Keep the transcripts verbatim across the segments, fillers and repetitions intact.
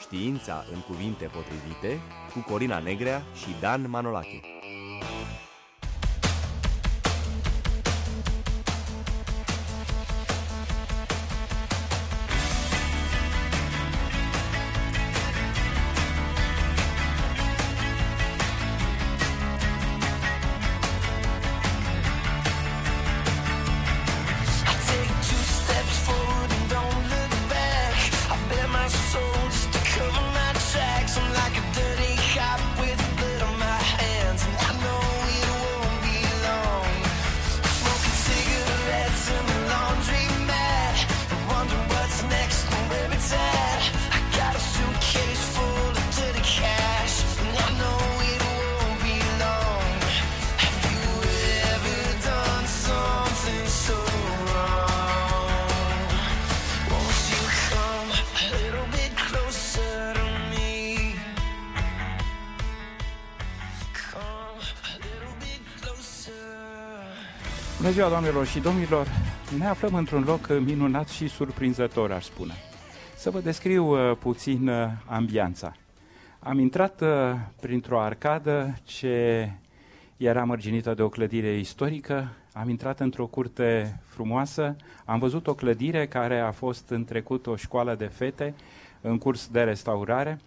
Știința în cuvinte potrivite cu Corina Negrea și Dan Manolache. Bună ziua, doamnelor și domnilor! Ne aflăm într-un loc minunat și surprinzător, aș spune. Să vă descriu uh, puțin uh, ambianța. Am intrat uh, printr-o arcadă ce era mărginită de o clădire istorică, am intrat într-o curte frumoasă, am văzut o clădire care a fost în trecut o școală de fete în curs de restaurare.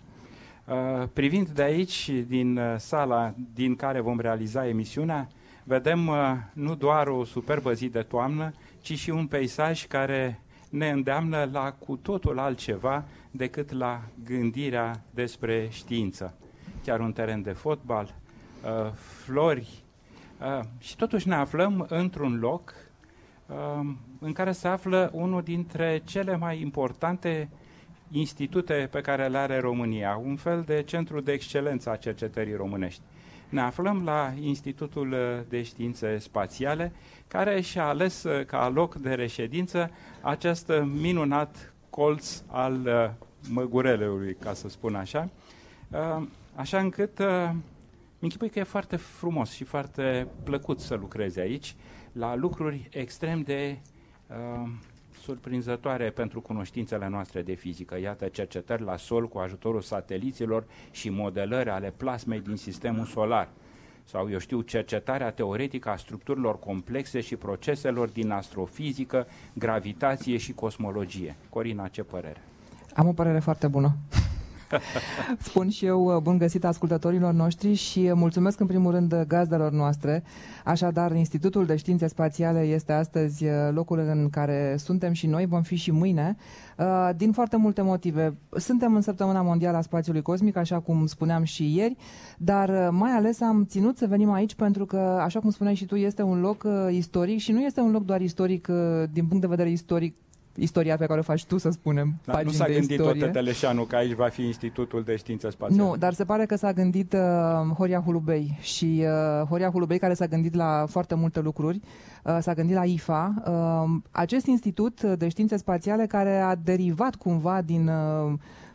Uh, privind de aici, din uh, sala din care vom realiza emisiunea, vedem uh, nu doar o superbă zi de toamnă, ci și un peisaj care ne îndeamnă la cu totul altceva decât la gândirea despre știință. Chiar un teren de fotbal, uh, flori, uh, și totuși ne aflăm într-un loc uh, în care se află unul dintre cele mai importante institute pe care le are România, un fel de centru de excelență a cercetării românești. Ne aflăm la Institutul de Științe Spațiale, care și-a ales ca loc de reședință acest minunat colț al Măgurelului, ca să spun așa, așa încât îmi închipui că e foarte frumos și foarte plăcut să lucrezi aici, la lucruri extrem de uh, surprinzătoare pentru cunoștințele noastre de fizică. Iată cercetări la sol cu ajutorul sateliților și modelări ale plasmei din sistemul solar. Sau, eu știu, cercetarea teoretică a structurilor complexe și proceselor din astrofizică, gravitație și cosmologie. Corina, ce părere? Am o părere foarte bună. Spun și eu bun găsit ascultătorilor noștri și mulțumesc în primul rând gazdelor noastre. Așadar, Institutul de Științe Spațiale este astăzi locul în care suntem și noi, vom fi și mâine, din foarte multe motive. Suntem în Săptămâna Mondială a Spațiului Cosmic, așa cum spuneam și ieri, dar mai ales am ținut să venim aici pentru că, așa cum spuneai și tu, este un loc istoric și nu este un loc doar istoric din punct de vedere istoric, istoria pe care o faci tu, să spunem, da, nu s-a gândit tot Tătăleșanu că aici va fi Institutul de Științe Spațiale. Nu, dar se pare că s-a gândit uh, Horia Hulubei și uh, Horia Hulubei, care s-a gândit la foarte multe lucruri, uh, s-a gândit la I F A. Uh, acest Institut de Științe Spațiale care a derivat cumva din, uh,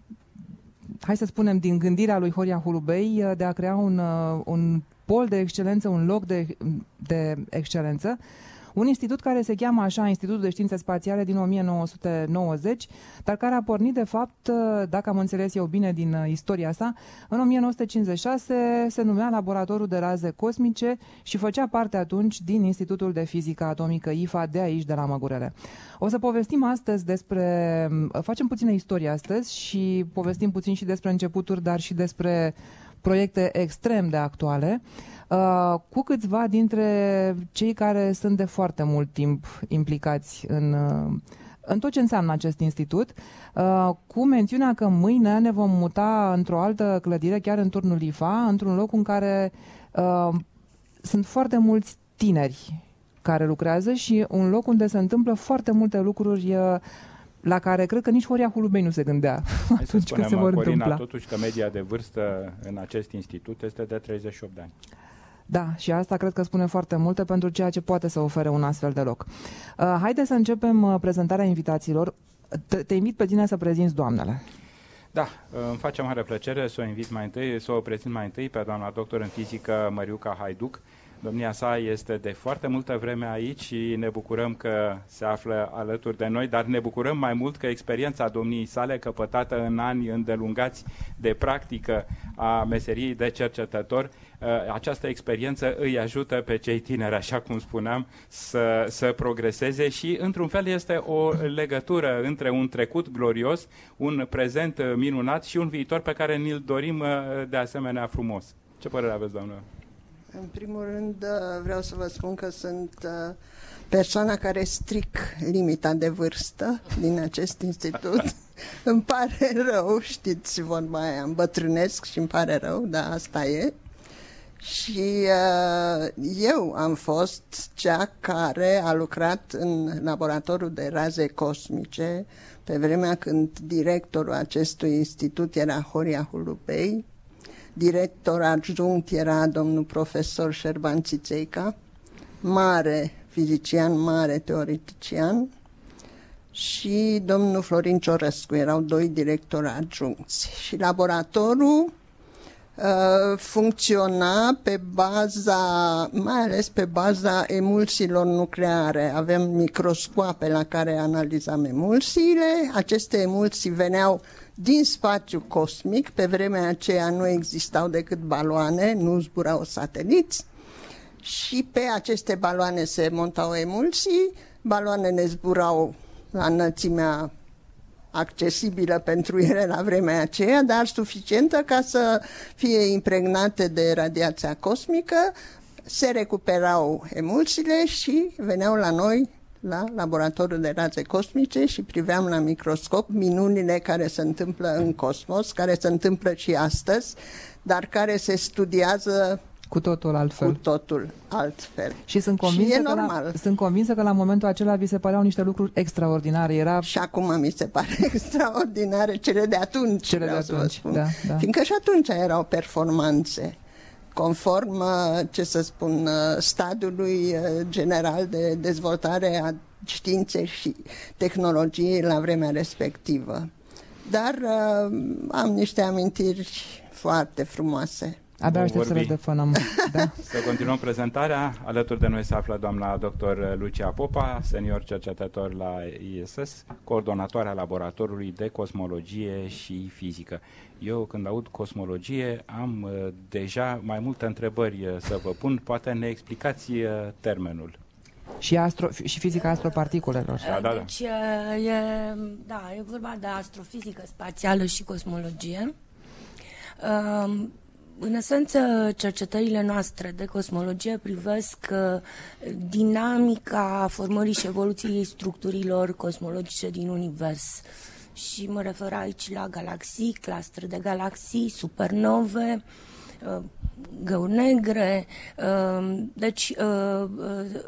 hai să spunem, din gândirea lui Horia Hulubei uh, de a crea un, uh, un pol de excelență, un loc de, de excelență. Un institut care se cheamă așa, Institutul de Științe Spațiale, din o mie nouă sute nouăzeci, dar care a pornit de fapt, dacă am înțeles eu bine din istoria sa, în o mie nouă sute cincizeci și șase se numea Laboratorul de Raze Cosmice și făcea parte atunci din Institutul de Fizică Atomică I F A de aici, de la Măgurele. O să povestim astăzi despre, facem puțină istorie astăzi și povestim puțin și despre începuturi, dar și despre proiecte extrem de actuale, uh, cu câțiva dintre cei care sunt de foarte mult timp implicați în, uh, în tot ce înseamnă acest institut, uh, cu mențiunea că mâine ne vom muta într-o altă clădire, chiar în turnul I F A, într-un loc în care uh, sunt foarte mulți tineri care lucrează și un loc unde se întâmplă foarte multe lucruri uh, la care cred că nici Horia Hulubei nu se gândea Hai să spunem, se vor Corina, întâmpla. Totuși că media de vârstă în acest institut este de treizeci și opt de ani. Da, și asta cred că spune foarte multe pentru ceea ce poate să ofere un astfel de loc. Uh, Haideți să începem uh, prezentarea invitațiilor. Te, te invit pe tine să prezinți doamnele. Da, îmi face mare plăcere să o invit mai întâi, să o prezint mai întâi pe doamna doctor în fizică Măriuca Haiduc. Domnia sa este de foarte multă vreme aici și ne bucurăm că se află alături de noi, dar ne bucurăm mai mult că experiența domniei sale, căpătată în ani îndelungați de practică a meseriei de cercetător, această experiență îi ajută pe cei tineri, așa cum spuneam, să, să progreseze și, într-un fel, este o legătură între un trecut glorios, un prezent minunat și un viitor pe care ni-l dorim de asemenea frumos. Ce părere aveți, doamnă? În primul rând vreau să vă spun că sunt persoana care stric limita de vârstă din acest institut. Îmi pare rău, știți vorba aia, îmbătrânesc și îmi pare rău, dar asta e. Și uh, eu am fost cea care a lucrat în laboratorul de raze cosmice pe vremea când directorul acestui institut era Horia Hulubei. Director adjunct era domnul profesor Șerban Țițeica, mare fizician, mare teoretician, și domnul Florin Ciorăscu, erau doi directori adjuncți. Și laboratorul uh, funcționa pe baza, mai ales pe baza emulsiilor nucleare. Avem microscoape la care analizam emulsiile. Aceste emulsii veneau din spațiu cosmic. Pe vremea aceea nu existau decât baloane, nu zburau sateliți, și pe aceste baloane se montau emulsii. Baloanele zburau la înălțimea accesibilă pentru ele la vremea aceea, dar suficientă ca să fie impregnate de radiația cosmică. Se recuperau emulsiile și veneau la noi la laboratorul de raze cosmice și priveam la microscop minunile care se întâmplă în cosmos, care se întâmplă și astăzi, dar care se studiază cu totul altfel. Cu totul altfel. Și sunt convinsă, și e că normal. La, sunt convinsă că la momentul acela vi se păreau niște lucruri extraordinare. Era... Și acum mi se pare extraordinare cele de atunci. Cele de atunci, da, da. Fiindcă și atunci erau performanțe conform, ce să spun, stadiului general de dezvoltare a științei și tehnologiei la vremea respectivă. Dar am niște amintiri foarte frumoase. Abia aștept să le defănăm. Da. Să continuăm prezentarea. Alături de noi se află doamna doctor Lucia Popa, senior cercetător la I S S, coordonatoarea laboratorului de cosmologie și fizică. Eu, când aud cosmologie, am uh, deja mai multe întrebări uh, să vă pun. Poate ne explicați uh, termenul. Și, astro, și fizica astroparticulelor. Da, da, da. Deci, e, da, e vorba de astrofizică spațială și cosmologie. Uh, În esență, cercetările noastre de cosmologie privesc uh, dinamica formării și evoluției structurilor cosmologice din univers. Și mă refer aici la galaxii, clustere de galaxii, supernove, uh, găuri negre. Uh, deci, uh, uh,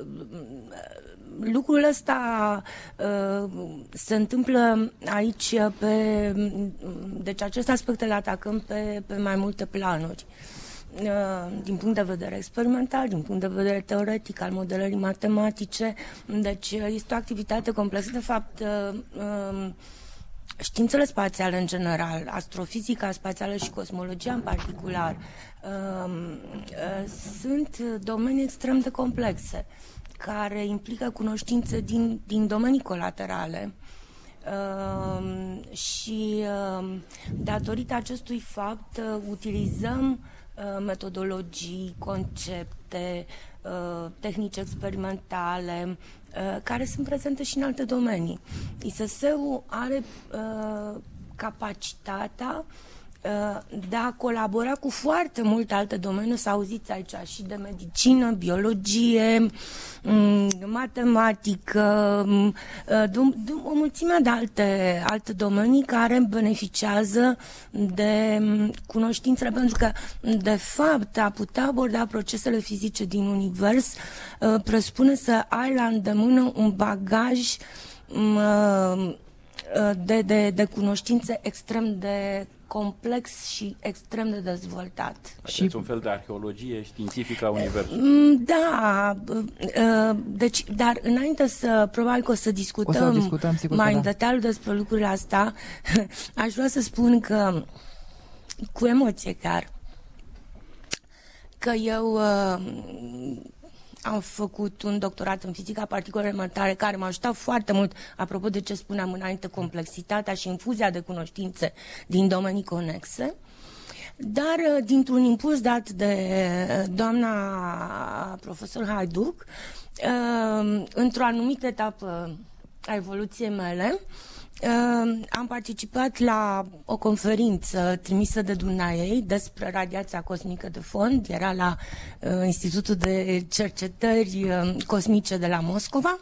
lucrul ăsta uh, se întâmplă aici pe... Deci acest aspect îl atacăm pe, pe mai multe planuri. Uh, din punct de vedere experimental, din punct de vedere teoretic, al modelării matematice. Deci este o activitate complexă. De fapt, uh, uh, științele spațiale în general, astrofizica spațială și cosmologia în particular, uh, uh, sunt domenii extrem de complexe, care implică cunoștințe din, din domenii colaterale uh, și uh, datorită acestui fapt uh, utilizăm uh, metodologii, concepte, uh, tehnici experimentale uh, care sunt prezente și în alte domenii. I S S-ul are uh, capacitatea de a colabora cu foarte multe alte domenii. Să auziți aici și de medicină, biologie, matematică, o mulțime de alte, alte domenii care beneficiază de cunoștințele, pentru că, de fapt, a putea aborda procesele fizice din univers presupune să ai la îndemână un bagaj de, de, de cunoștințe extrem de complex și extrem de dezvoltat. Și un fel de arheologie științifică a universului. Da, deci, dar înainte să, probabil că o să discutăm, o să discutăm sigur, mai în da. detaliu despre lucrurile astea, aș vrea să spun că, cu emoție chiar, că eu uh, am făcut un doctorat în fizica particulelor elementare care m-a ajutat foarte mult, apropo de ce spuneam înainte, complexitatea și infuzia de cunoștințe din domenii conexe. Dar dintr-un impuls dat de doamna profesor Haiduc, într-o anumită etapă a evoluției mele, am participat la o conferință trimisă de dumneaei despre radiația cosmică de fond, era la Institutul de Cercetări Cosmice de la Moscova,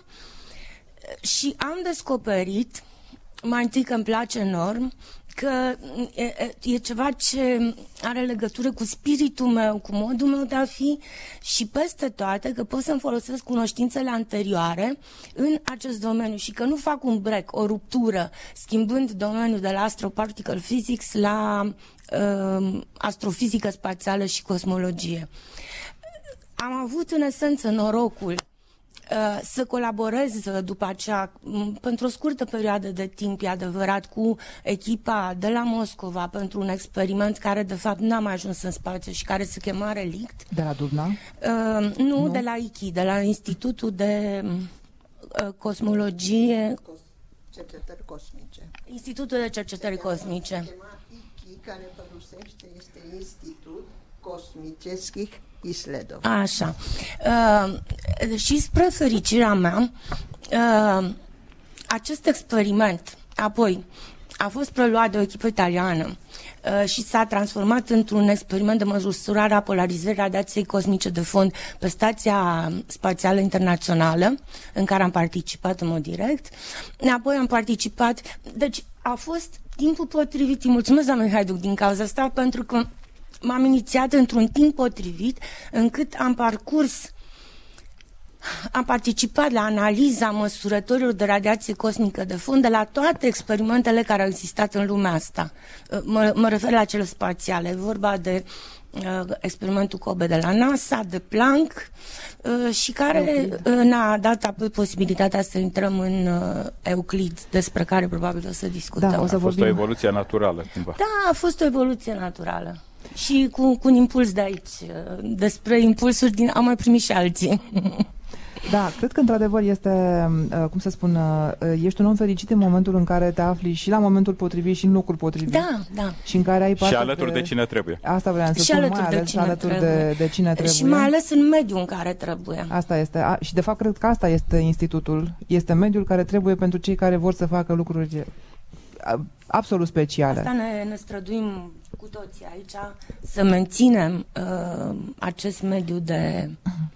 și am descoperit, mai întâi că îmi place enorm, că e, e ceva ce are legătură cu spiritul meu, cu modul meu de a fi, și peste toate că pot să-mi folosesc cunoștințele anterioare în acest domeniu și că nu fac un break, o ruptură, schimbând domeniul de la astroparticle physics la uh, astrofizică spațială și cosmologie. Am avut în esență norocul să colaborez după aceea, pentru o scurtă perioadă de timp, e adevărat, cu echipa de la Moscova pentru un experiment care de fapt n-a mai ajuns în spațiu și care se chema Relict. De la Dubna? Uh, nu, nu, de la I C I, de la Institutul de uh, Cosmologie... Cercetări Cosmice. Institutul de Cercetări Cosmice. Se chema I C I, care pe rusește este Institut Cosmiceschich Isledov. Așa. Uh, și spre fericirea mea, uh, acest experiment apoi a fost preluat de o echipă italiană uh, și s-a transformat într-un experiment de măsurare a polarizării radiației cosmice de fond pe Stația Spațială Internațională, în care am participat în mod direct. Apoi am participat... Deci a fost timpul potrivit. Îi mulțumesc, doamne Haiduc, din cauza asta, pentru că m-am inițiat într-un timp potrivit, încât am parcurs, am participat la analiza măsurătorilor de radiație cosmică de fond de la toate experimentele care au existat în lumea asta. Mă, mă refer la cele spațiale. E vorba de uh, experimentul COBE de la NASA, de Planck, uh, și care uh, ne-a dat apoi posibilitatea să intrăm în uh, Euclid, despre care probabil o să discutăm. Da, o să a fost vorbim. o evoluție naturală, cumva. Da, a fost o evoluție naturală. Și cu, cu un impuls de aici. Despre impulsuri din, am mai primit și alții. Da, cred că într-adevăr este, cum să spun, ești un om fericit în momentul în care te afli și la momentul potrivit și în locul potrivit. Da, da. Și în care ai parte și alături de, de cine trebuie. Asta vreau să și spun, alături mai de ales cine alături trebuie. de, de cine trebuie. Și mai ales în mediul în care trebuie. Asta este. A, și de fapt cred că asta este institutul. Este mediul care trebuie pentru cei care vor să facă lucruri absolut speciale. Asta ne, ne străduim cu toții aici, să menținem uh, acest mediu de...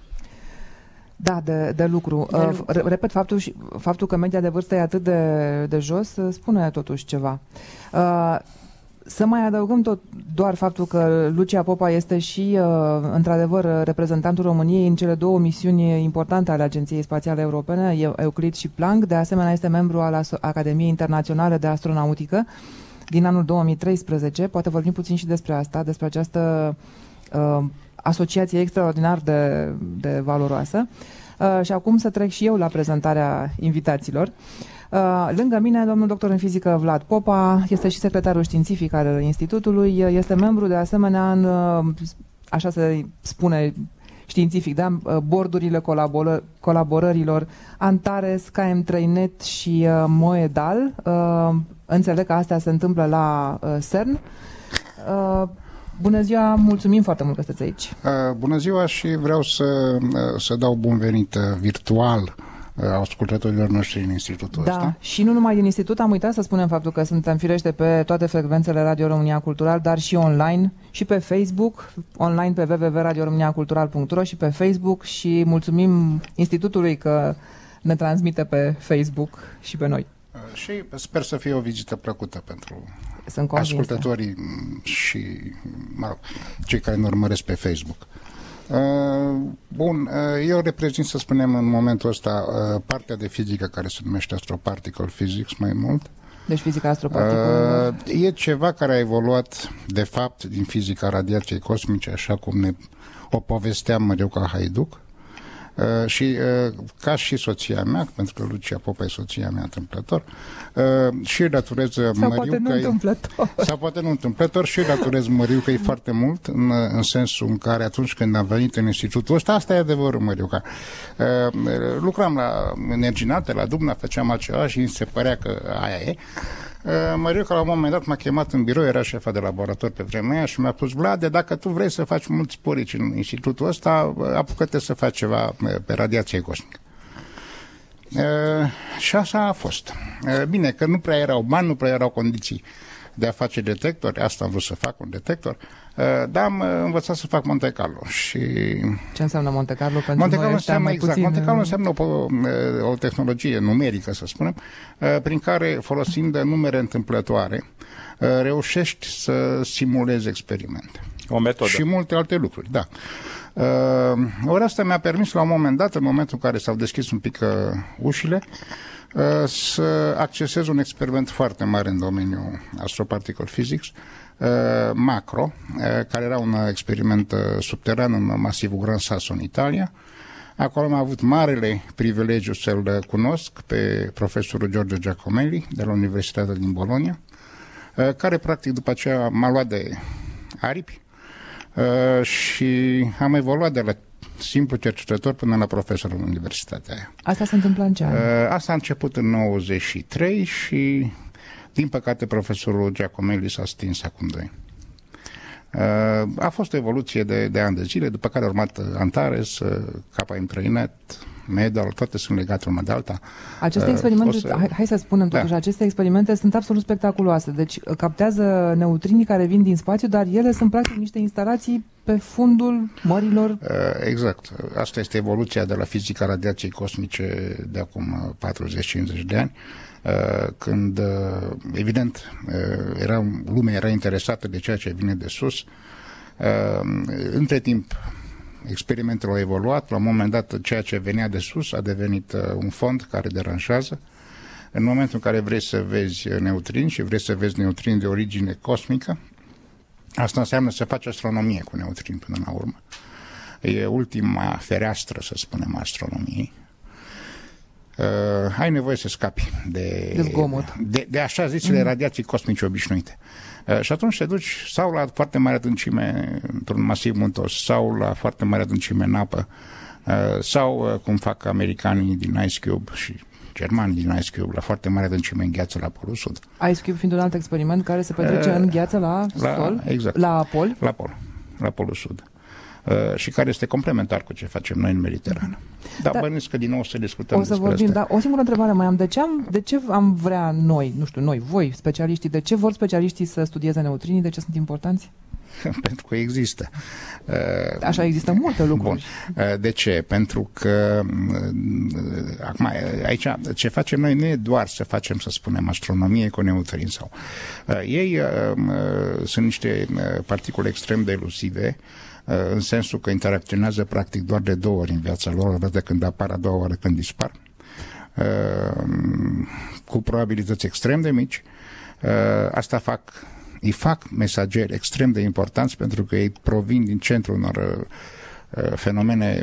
Da, de, de lucru. De lucru. Uh, repet, faptul, faptul că media de vârstă e atât de, de jos spune totuși ceva. Uh, Să mai adăugăm tot doar faptul că Lucia Popa este și, uh, într-adevăr, reprezentantul României în cele două misiuni importante ale Agenției Spațiale Europene, Euclid și Planck. De asemenea, este membru al Academiei Internaționale de Astronautică din anul două mii treisprezece. Poate vorbim puțin și despre asta, despre această uh, asociație extraordinar de, de valoroasă. Uh, și acum să trec și eu la prezentarea invitaților. Uh, lângă mine, domnul doctor în fizică Vlad Popa, este și secretarul științific al Institutului, este membru de asemenea în, uh, așa se spune științific, da? Bordurile colaboră, colaborărilor Antares, K M trei net și uh, Moedal. Uh, înțeleg că astea se întâmplă la uh, CERN. Uh, Bună ziua, mulțumim foarte mult că sunteți aici. Uh, bună ziua și vreau să, uh, să dau bun venit uh, virtual ascultătorilor noștri în institutul da, ăsta. Și nu numai din institut, am uitat să spunem faptul că suntem firește pe toate frecvențele Radio România Cultural, dar și online, și pe Facebook, online pe w w w punct radio românia cultural punct r o și pe Facebook, și mulțumim institutului că ne transmite pe Facebook și pe noi. Și sper să fie o vizită plăcută pentru Sunt ascultătorii și, mă rog, cei care ne urmăresc pe Facebook. Uh, bun, uh, eu reprezint, să spunem, în momentul ăsta uh, partea de fizică care se numește astroparticle physics mai mult. Deci fizica astroparticulelor. Uh, e ceva care a evoluat, de fapt, din fizica radiației cosmice, așa cum ne o povesteam mereu ca Haiduc. Uh, și uh, ca și soția mea, pentru că Lucia Popa e soția mea întâmplător, uh, și îi datorez sau Măriu poate nu că întâmplător. Sau poate nu întâmplător și îi datorez Măriu că e foarte mult, în, în sensul în care atunci când am venit în institutul ăsta, asta e adevărul, Măriu, că uh, lucram la Energinate, la Dubna, făceam altceva și îmi se părea că aia e. Măriu, că la un moment dat m-a chemat în birou, era șefa de laborator pe vremea aia și mi-a spus: Vlade, dacă tu vrei să faci mulți porici în institutul ăsta, apucă-te să faci ceva pe radiație cosmică. E, și așa a fost. E, bine, că nu prea erau bani, nu prea erau condiții de a face detectori, asta am vrut să fac, un detector, e, dar am învățat să fac Monte Carlo. Și ce înseamnă Monte Carlo pentru Monte noi Carlo ăștia înseamnă, mai exact, puțin? Monte Carlo înseamnă o, o tehnologie numerică, să spunem, prin care, folosind numere întâmplătoare, reușești să simulezi experimente. O metodă. Și multe alte lucruri, da. Uh, ori asta mi-a permis la un moment dat, în momentul în care s-au deschis un pic uh, ușile, uh, să accesez un experiment foarte mare în domeniul astroparticle physics, uh, macro, uh, care era un experiment uh, subteran în masivul Gran Sasso, în Italia. Acolo am avut marele privilegiu să-l cunosc pe profesorul Giorgio Giacomelli de la Universitatea din Bologna, uh, care practic după aceea m-a luat de aripi uh, și am evoluat de la simplu cercetător până la profesor în universitatea aia. Asta se întâmplă în ce an? Uh, asta a început în nouăzeci și trei și, din păcate, profesorul Giacomelli s-a stins acum doi ani. Uh, a fost o evoluție de, de ani de zile, după care a urmat Antares, uh, Kappa M trei net, Medal, toate sunt legate una de alta. Aceste experimente, uh, să... hai, hai să spunem totuși, da. Aceste experimente sunt absolut spectaculoase. Deci captează neutrinii care vin din spațiu, dar ele sunt practic niște instalații pe fundul mărilor. Uh, exact. Asta este evoluția de la fizica radiației cosmice de acum patruzeci cincizeci de ani. Uh, când, uh, evident, uh, era, lumea era interesată de ceea ce vine de sus. Uh, între timp, experimentele au evoluat. La un moment dat, ceea ce venea de sus a devenit uh, un fond care deranjează. În momentul în care vrei să vezi neutrini și vrei să vezi neutrini de origine cosmică, asta înseamnă să faci astronomie cu neutrini până la urmă. E ultima fereastră, să spunem, a astronomiei. Uh, ai nevoie să scapi de, de zgomot, de, de așa zisele mm. radiații cosmice obișnuite. Uh, și atunci te duci sau la foarte mare adâncime într-un masiv muntos, sau la foarte mare adâncime în apă, uh, sau uh, cum fac americanii din Ice Cube și germanii din Ice Cube, la foarte mare adâncime în gheață la Polul Sud. Ice Cube fiind un alt experiment care se petrece uh, în gheață la, la sol? Exact. La pol? La pol, la Polul Sud. Uh, și care este complementar cu ce facem noi în Mediterană. Dar da, bănuiesc că din nou o să discutăm o să vorbim, asta. Da, o singură întrebare mai am. De ce, am. de ce am vrea noi, nu știu, noi, voi, specialiștii, de ce vor specialiștii să studieze neutrinii? De ce sunt importanți? Pentru că există. Uh, Așa, există multe lucruri. Bun. Uh, de ce? Pentru că uh, acum, aici, ce facem noi nu e doar să facem, să spunem, astronomie cu neutrini sau. Uh, ei uh, uh, sunt niște uh, particule extrem de elusive, în sensul că interacționează practic doar de două ori în viața lor, o dată când apar, a doua oară când dispar, cu probabilități extrem de mici. Asta fac, îi fac mesageri extrem de importanți pentru că ei provin din centrul unor fenomene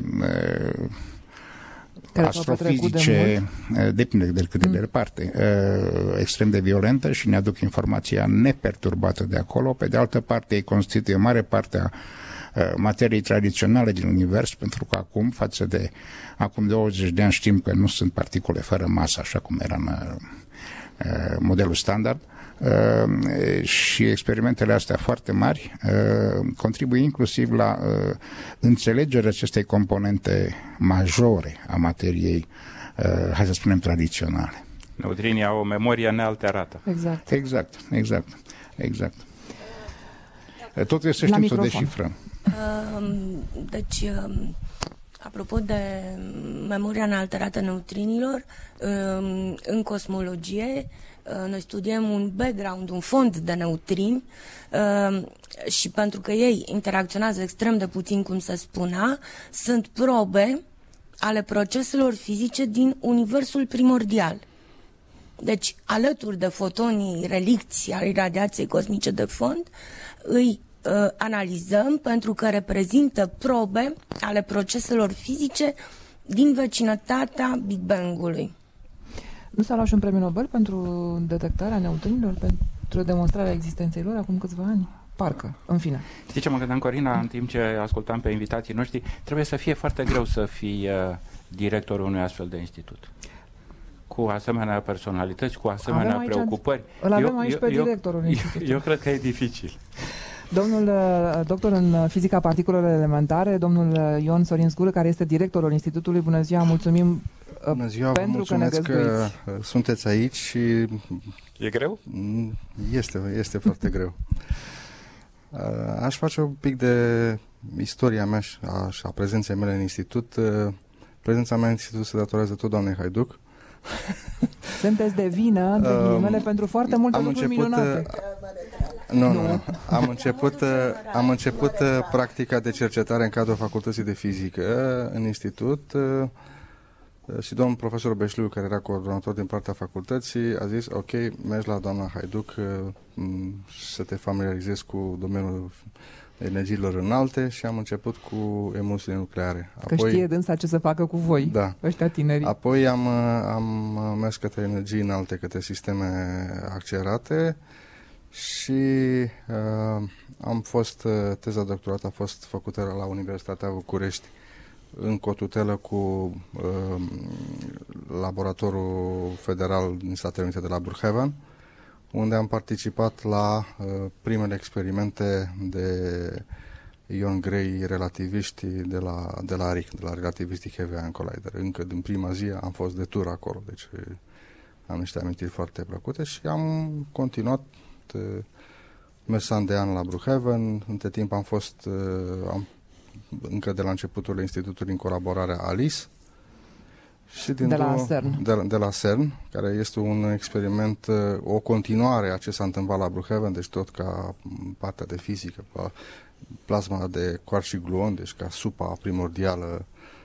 care astrofizice, de depinde de cât de departe, mm. extrem de violentă și ne aduc informația neperturbată de acolo. Pe de altă parte, ei constituie o mare parte a materiei tradiționale din univers, pentru că acum, față de acum douăzeci de ani, știm că nu sunt particule fără masă, așa cum era în uh, modelul standard, uh, și experimentele astea foarte mari uh, contribuie inclusiv la uh, înțelegerea acestei componente majore a materiei, uh, hai să spunem, tradiționale. Neutrinii au o memorie nealterată. Exact. Exact, exact, exact. Totul este să știm să o deșifrăm. Deci, apropo de memoria nealterată neutrinilor, în cosmologie noi studiem un background, un fond de neutrini și pentru că ei interacționează extrem de puțin, cum se spunea, sunt probe ale proceselor fizice din universul primordial. Deci, alături de fotonii relicți ai radiației cosmice de fond, îi analizăm pentru că reprezintă probe ale proceselor fizice din vecinătatea Big Bang-ului. Nu s-a luat și un premiu Nobel pentru detectarea neutrinilor, pentru demonstrarea existenței lor acum câțiva ani? Parcă, în fine. Știi ce mă gândeam, Corina, în timp ce ascultam pe invitații noștri, trebuie să fie foarte greu să fii uh, directorul unui astfel de institut. Cu asemenea personalități, cu asemenea avem aici, preocupări. Îl avem eu, aici eu, pe eu, directorul eu, institutului. eu cred că e dificil. Domnul uh, doctor în fizica particulelor elementare, domnul Ion Sorin Zgură, care este directorul Institutului. Bună ziua, mulțumim uh, Bună ziua, pentru vă mulțumesc că ne găzduiți. că sunteți aici și E greu? este, este foarte greu. Aș face un pic de istoria mea și a, și a prezenței mele în institut. Prezența mea în institut se datorează tot doamnei Haiduc. Sunteți de vină, de ghilimele, uh, pentru foarte multe am lucruri început, minunate. Nu, nu, nu. Am început, am început practica de cercetare în cadrul Facultății de Fizică în institut și domnul profesor Beșliu, care era coordonator din partea facultății, a zis, ok, mergi la doamna Haiduc să te familiarizezi cu domeniul energiilor înalte și am început cu emulsiile nucleare. Că apoi, știe dânsa ce să facă cu voi, da. ăștia tinerii. Apoi am, am mers către energii înalte, către sisteme accelerate și uh, am fost, teza doctorat a fost făcută la Universitatea București în cotutelă cu uh, Laboratorul Federal din Statele Unite de la Brookhaven, unde am participat la uh, primele experimente de ion grei relativiști de la, de la R I C, de la Relativistic Heavy Ion Collider. Încă din prima zi am fost de tur acolo, deci am niște amintiri foarte plăcute și am continuat uh, mers an de an la Brookhaven. Între timp am fost uh, am, încă de la începutul institutului în colaborarea ALICE și din de la două, CERN. De, de la CERN, care este un experiment, o continuare a ce s-a întâmplat la Brookhaven, deci tot ca partea de fizică, plasma de quark și gluon, deci ca supa primordială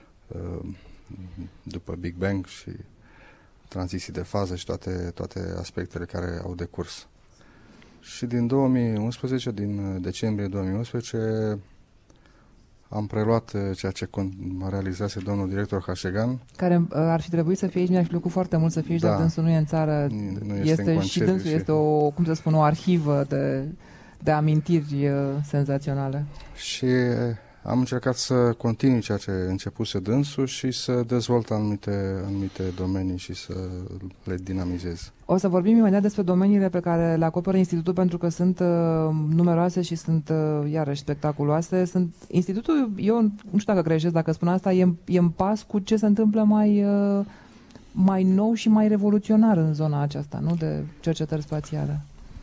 după Big Bang și tranziții de fază și toate, toate aspectele care au decurs. Și din două mii unsprezece, din decembrie două mii unsprezece, am preluat ceea ce realizase domnul director Hașegan. Care uh, ar fi trebuit să fie aici, mi-ar fi plăcut foarte mult să fie aici, da. Dar dânsul nu e în țară. Nu este, este în și dânsul și... este o, cum să spun, o arhivă de, de amintiri uh, senzaționale. Și am încercat să continui ceea ce începuse dânsul și să dezvolt anumite, anumite domenii și să le dinamizez. O să vorbim imediat despre domeniile pe care le acoperă institutul, pentru că sunt uh, numeroase și sunt uh, iarăși spectaculoase. Sunt, institutul, eu nu știu dacă greșesc dacă spun asta, e, e în pas cu ce se întâmplă mai, uh, mai nou și mai revoluționar în zona aceasta, nu, de cercetări spațiale.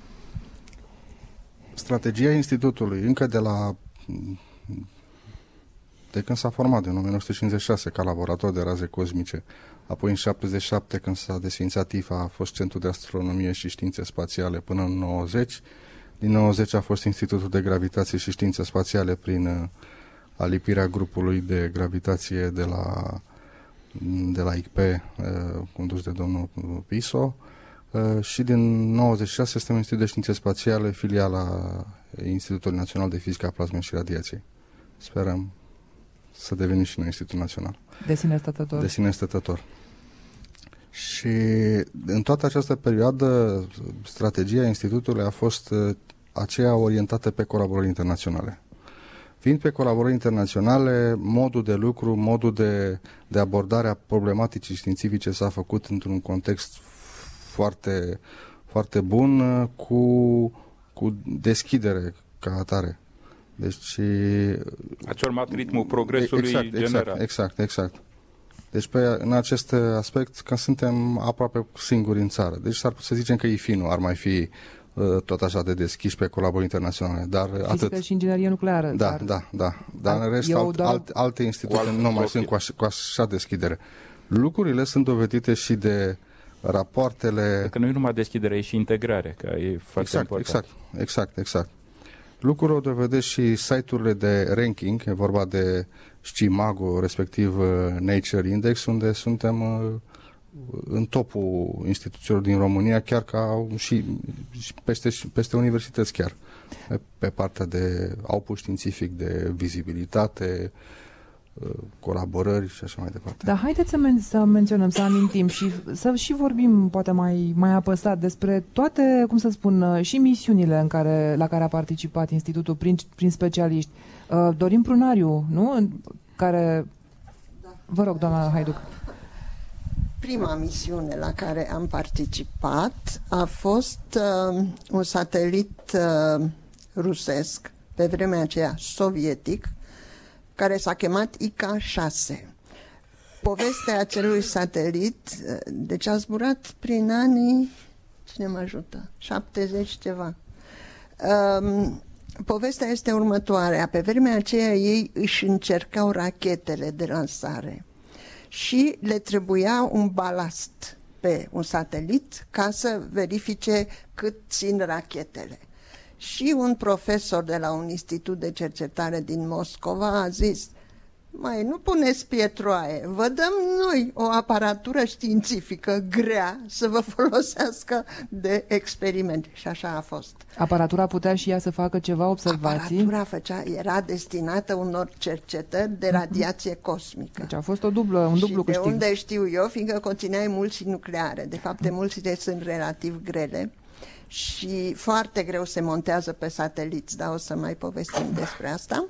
Strategia institutului, încă de la de când s-a format, în o mie nouă sute cincizeci și șase, ca laborator de raze cosmice, apoi în șaptezeci și șapte, când s-a desființat I F A, a fost Centru de Astronomie și Științe Spațiale până în nouăzeci. Din nouăzeci a fost Institutul de Gravitație și Științe Spațiale prin uh, alipirea grupului de gravitație de la, de la I C P, uh, condus de domnul Piso. Uh, și din nouăzeci și șase suntem Institutul de Științe Spațiale, filiala Institutului Național de Fizică a Plasmei și Radiației. Sperăm să devenim și noi Institutul Național. De sine stătător. De sine stătător. Și în toată această perioadă, strategia Institutului a fost aceea orientată pe colaborări internaționale. Fiind pe colaborări internaționale, modul de lucru, modul de, de abordare a problematicii științifice s-a făcut într-un context foarte, foarte bun, cu, cu deschidere ca atare. Deci, ați urmat ritmul progresului exact, general. Exact, exact, exact. Deci pe, în acest aspect, că suntem aproape singuri în țară. Deci s-ar putea să zicem că I F I nu ar mai fi uh, tot așa de deschis pe colaborări internaționale. Dar fizică atât. Și inginerie nucleară. Da, dar... da, da. Dar în rest, alt, doar... alt, alte instituții nu mai sunt cu, aș, cu așa deschidere. Lucrurile sunt dovedite și de rapoartele... Că nu e numai deschidere, e și integrare, că e foarte exact, important. Exact, exact, exact. Lucrurile o dovedesc și site-urile de ranking, e vorba de Scimago, respectiv Nature Index, unde suntem în topul instituțiilor din România, chiar ca și peste, peste universități chiar, pe partea de output științific, de vizibilitate, colaborări și așa mai departe. Dar haideți să, men- să menționăm, să amintim și să și vorbim poate mai, mai apăsat despre toate, cum să spun, și misiunile în care, la care a participat Institutul prin, prin specialiști. Dorin Prunariu, nu? În care... Vă rog, doamna Haiduc. Prima misiune la care am participat a fost uh, un satelit uh, rusesc, pe vremea aceea sovietic, care s-a chemat I K șase. Povestea acelui satelit, uh, deci a zburat prin anii, cine mă ajută, șaptezeci ceva. Uh, povestea este următoarea. Pe vremea aceea ei își încercau rachetele de lansare și le trebuia un balast pe un satelit ca să verifice cât țin rachetele. Și un profesor de la un institut de cercetare din Moscova a zis: mai nu puneți pietroaie, vă dăm noi o aparatură științifică grea să vă folosească de experiment. Și așa a fost. Aparatura putea și ea să facă ceva observații? Aparatura făcea, era destinată unor cercetări de radiație cosmică. Deci a fost o dublă, un dublu și de câștig. unde știu eu, fiindcă conținea emulsii nucleare. De fapt, emulsiile sunt relativ grele și foarte greu se montează pe sateliți, dar o să mai povestim despre asta.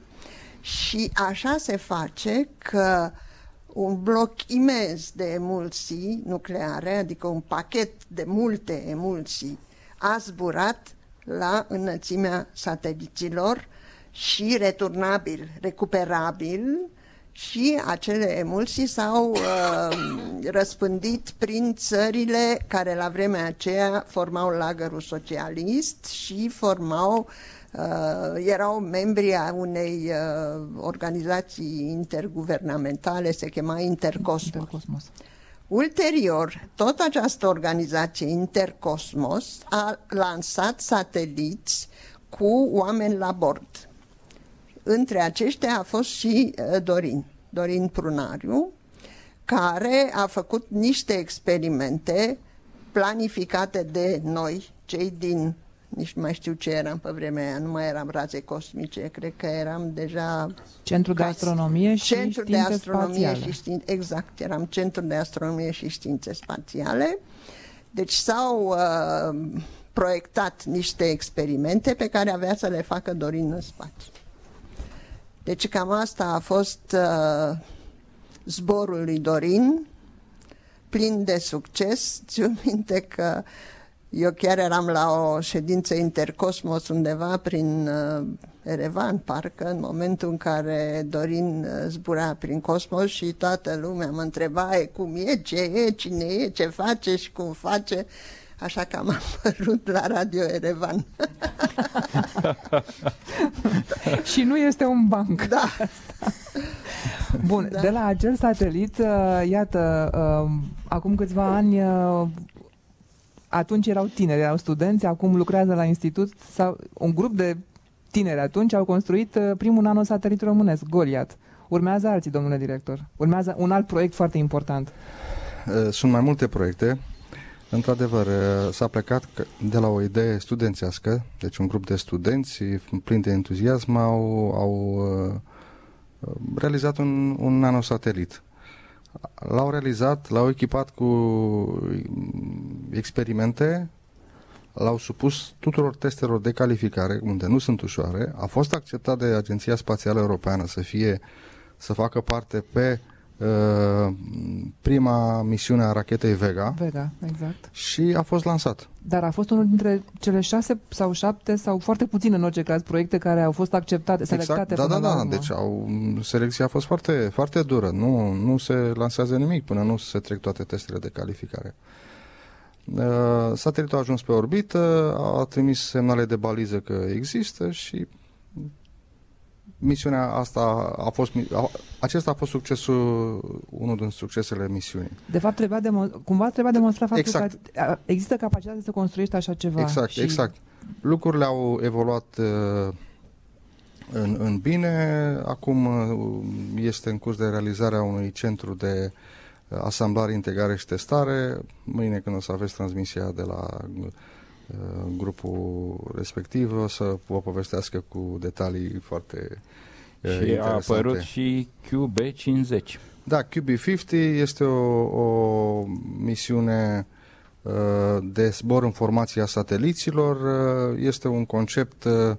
Și așa se face că un bloc imens de emulsii nucleare, adică un pachet de multe emulsii, a zburat la înălțimea sateliților și returnabil, recuperabil, și acele emulsii s-au uh, răspândit prin țările care la vremea aceea formau lagărul socialist și formau Uh, erau membri a unei uh, organizații interguvernamentale, se chema Intercosmos. Intercosmos. Ulterior, tot această organizație Intercosmos a lansat sateliți cu oameni la bord. Între aceștia a fost și uh, Dorin, Dorin Prunariu, care a făcut niște experimente planificate de noi, cei din... nici nu mai știu ce eram pe vremea aia, nu mai eram raze cosmice, cred că eram deja... Centru de astronomie și Centru științe de astronomie spațiale. și științe, exact, eram Centru de astronomie și științe spațiale. Deci s-au uh, proiectat niște experimente pe care avea să le facă Dorin în spațiu. Deci cam asta a fost uh, zborul lui Dorin, plin de succes. Ți-o minte că eu chiar eram la o ședință Intercosmos undeva prin uh, Erevan, parcă, în momentul în care Dorin uh, zbura prin cosmos și toată lumea mă întreba e, cum e, ce e, cine e, ce face și cum face. Așa că am apărut la Radio Erevan. Și nu este un banc. Da. Bun, da. De la acel satelit, uh, iată, uh, acum câțiva ani... Uh, atunci erau tineri, erau studenți, acum lucrează la institut, sau un grup de tineri atunci au construit uh, primul nanosatelit românesc, Goliat. Urmează alții, domnule director. Urmează un alt proiect foarte important. Sunt mai multe proiecte. Într-adevăr, s-a plecat de la o idee studențească, deci un grup de studenți plini de entuziasm au, au realizat un, un nanosatelit. L-au realizat, l-au echipat cu experimente, l-au supus tuturor testelor de calificare, unde nu sunt ușoare, a fost acceptat de Agenția Spațială Europeană să fie, să facă parte pe uh, prima misiune a rachetei Vega. Vega, exact. Și a fost lansat. Dar a fost unul dintre cele șase sau șapte sau foarte puțin în orice caz proiecte care au fost acceptate, selectate exact, da, până da, la da, urmă. deci au, selecția a fost foarte, foarte dură. Nu, nu se lansează nimic până nu se trec toate testele de calificare. Uh, satelitul a ajuns pe orbită, a trimis semnale de baliză că există și misiunea asta a fost, a, acesta a fost succesul, unul din succesele misiunii. De fapt, trebuia demo- cumva trebuia demonstrat faptul exact. că există capacitatea să construiești așa ceva. Exact, și... exact. Lucrurile au evoluat uh, în, în bine. Acum uh, este în curs de realizare a unui centru de uh, asamblare, integrare și testare. Mâine, când o să aveți transmisia de la uh, grupul respectiv, o să vă povestească cu detalii foarte Și a apărut și Q B cincizeci. Da, Q B cincizeci este o, o misiune uh, de zbor în formație a sateliților. Uh, este un concept, uh,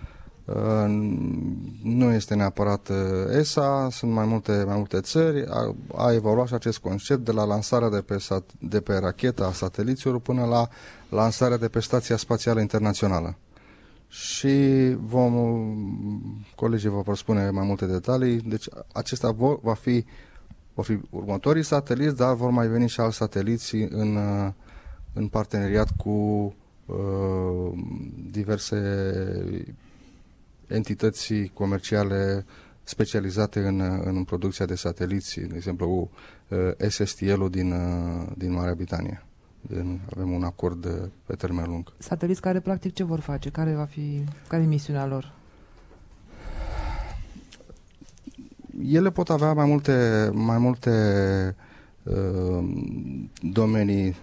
nu este neapărat uh, E S A, sunt mai multe, mai multe țări. A, a evoluat și acest concept de la lansarea de pe, sat, de pe racheta a sateliților până la lansarea de pe Stația Spațială Internațională. Și vom, colegii vă vor spune mai multe detalii. Deci acesta vor, va fi, vor fi următorii sateliți, dar vor mai veni și alți sateliți în, în parteneriat cu uh, diverse entități comerciale specializate în, în producția de sateliți, de exemplu uh, S S T L-ul din, uh, din Marea Britanie. Avem un acord pe termen lung. Sateliți care practic ce vor face? Care va fi, care e misiunea lor? Ele pot avea mai multe, mai multe uh, domenii.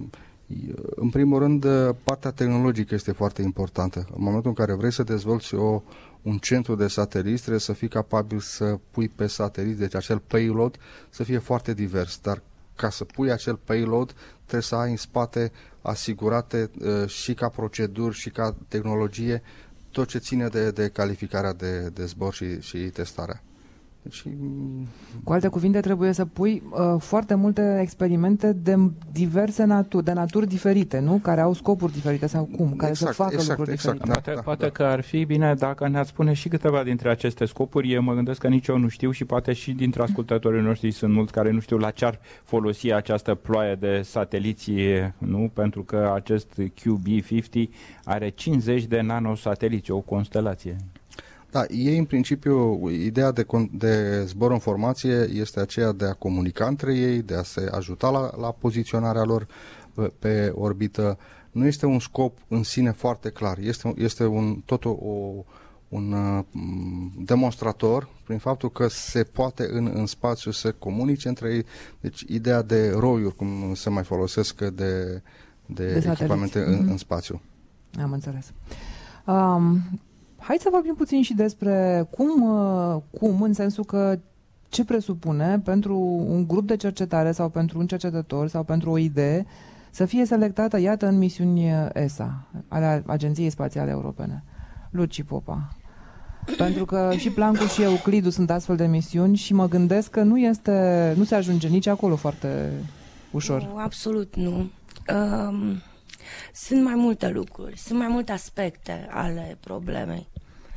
În primul rând, partea tehnologică este foarte importantă. În momentul în care vrei să dezvolți o, un centru de sateliți, trebuie să fii capabil să pui pe sateliți, deci acel payload, să fie foarte divers, dar ca să pui acel payload, trebuie să ai în spate asigurate uh, și ca proceduri și ca tehnologie tot ce ține de, de calificarea de, de zbor și, și testarea. Deci, cu alte cuvinte, trebuie să pui uh, foarte multe experimente de diverse naturi, de naturi diferite, nu? Care au scopuri diferite sau cum? Care exact, să facă exact, lucruri exact, diferite. Poate, da, poate da. că ar fi bine dacă ne-ați spune și câteva dintre aceste scopuri. Eu mă gândesc că nici eu nu știu și poate și dintre ascultătorii noștri sunt mulți care nu știu la ce ar folosi această ploaie de sateliți, nu? Pentru că acest Q B cincizeci are cincizeci de nanosateliți, o constelație. Da, ei în principiu, ideea de, de zbor în formație este aceea de a comunica între ei, de a se ajuta la, la poziționarea lor pe, pe orbită. Nu este un scop în sine foarte clar, este, este un, tot o, un uh, demonstrator prin faptul că se poate în, în spațiu să comunice între ei. Deci ideea de roiuri, cum se mai folosesc de, de, de echipamente în, mm-hmm. în spațiu. Am înțeles. Um, Hai să vorbim puțin și despre cum, cum, în sensul că ce presupune pentru un grup de cercetare sau pentru un cercetător sau pentru o idee să fie selectată, iată, în misiuni E S A, ale Agenției Spațiale Europene. Luci Popa. Pentru că și Plancul și Euclidul sunt astfel de misiuni și mă gândesc că nu, este, nu se ajunge nici acolo foarte ușor. Nu, absolut nu. Um... Sunt mai multe lucruri, sunt mai multe aspecte ale problemei.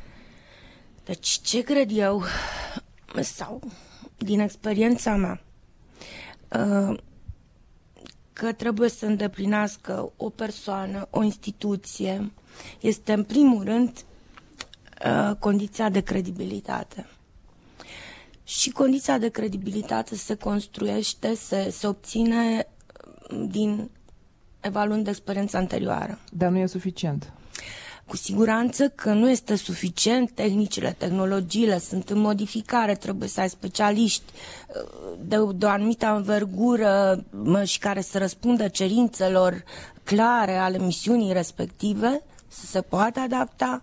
Deci, ce cred eu, sau din experiența mea, că trebuie să îndeplinească o persoană, o instituție, este în primul rând condiția de credibilitate. Și condiția de credibilitate se construiește, se, se obține din evaluând experiența anterioară. Dar nu e suficient. Cu siguranță că nu este suficient, tehnicile, tehnologiile sunt în modificare, trebuie să ai specialiști de, de o anumită învergură și care să răspundă cerințelor clare ale misiunii respective, să se poată adapta,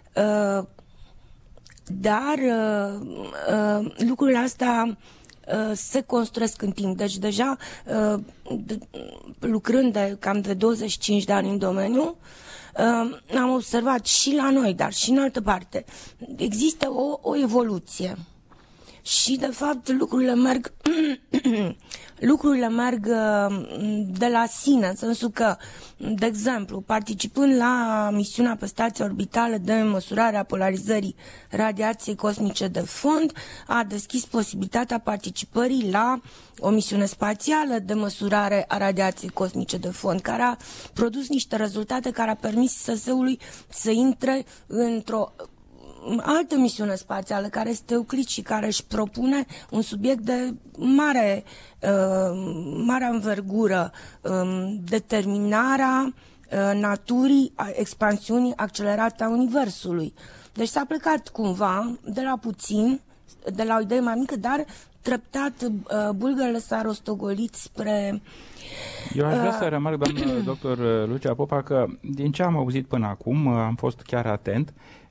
dar lucrurile astea se construiesc în timp. Deci deja lucrând de cam de douăzeci și cinci de ani în domeniu, am observat și la noi, dar și în altă parte, există o, o evoluție. Și de fapt lucrurile merg lucrurile merg de la sine, în sensul că, de exemplu, participând la misiunea pe stația orbitală de măsurare a polarizării radiației cosmice de fond, a deschis posibilitatea participării la o misiune spațială de măsurare a radiației cosmice de fond, care a produs niște rezultate care a permis S S-ului să intre într-o altă misiune spațială, care este Euclid și care își propune un subiect de mare, uh, mare învergură, um, determinarea uh, naturii, a expansiunii accelerate a Universului. Deci s-a plecat cumva de la puțin, de la o idee mai mică, dar treptat uh, bulgările s-a rostogolit spre... Eu aș vrea să remarc, doamnă doctor Lucia Popa, că din ce am auzit până acum, am fost chiar atent,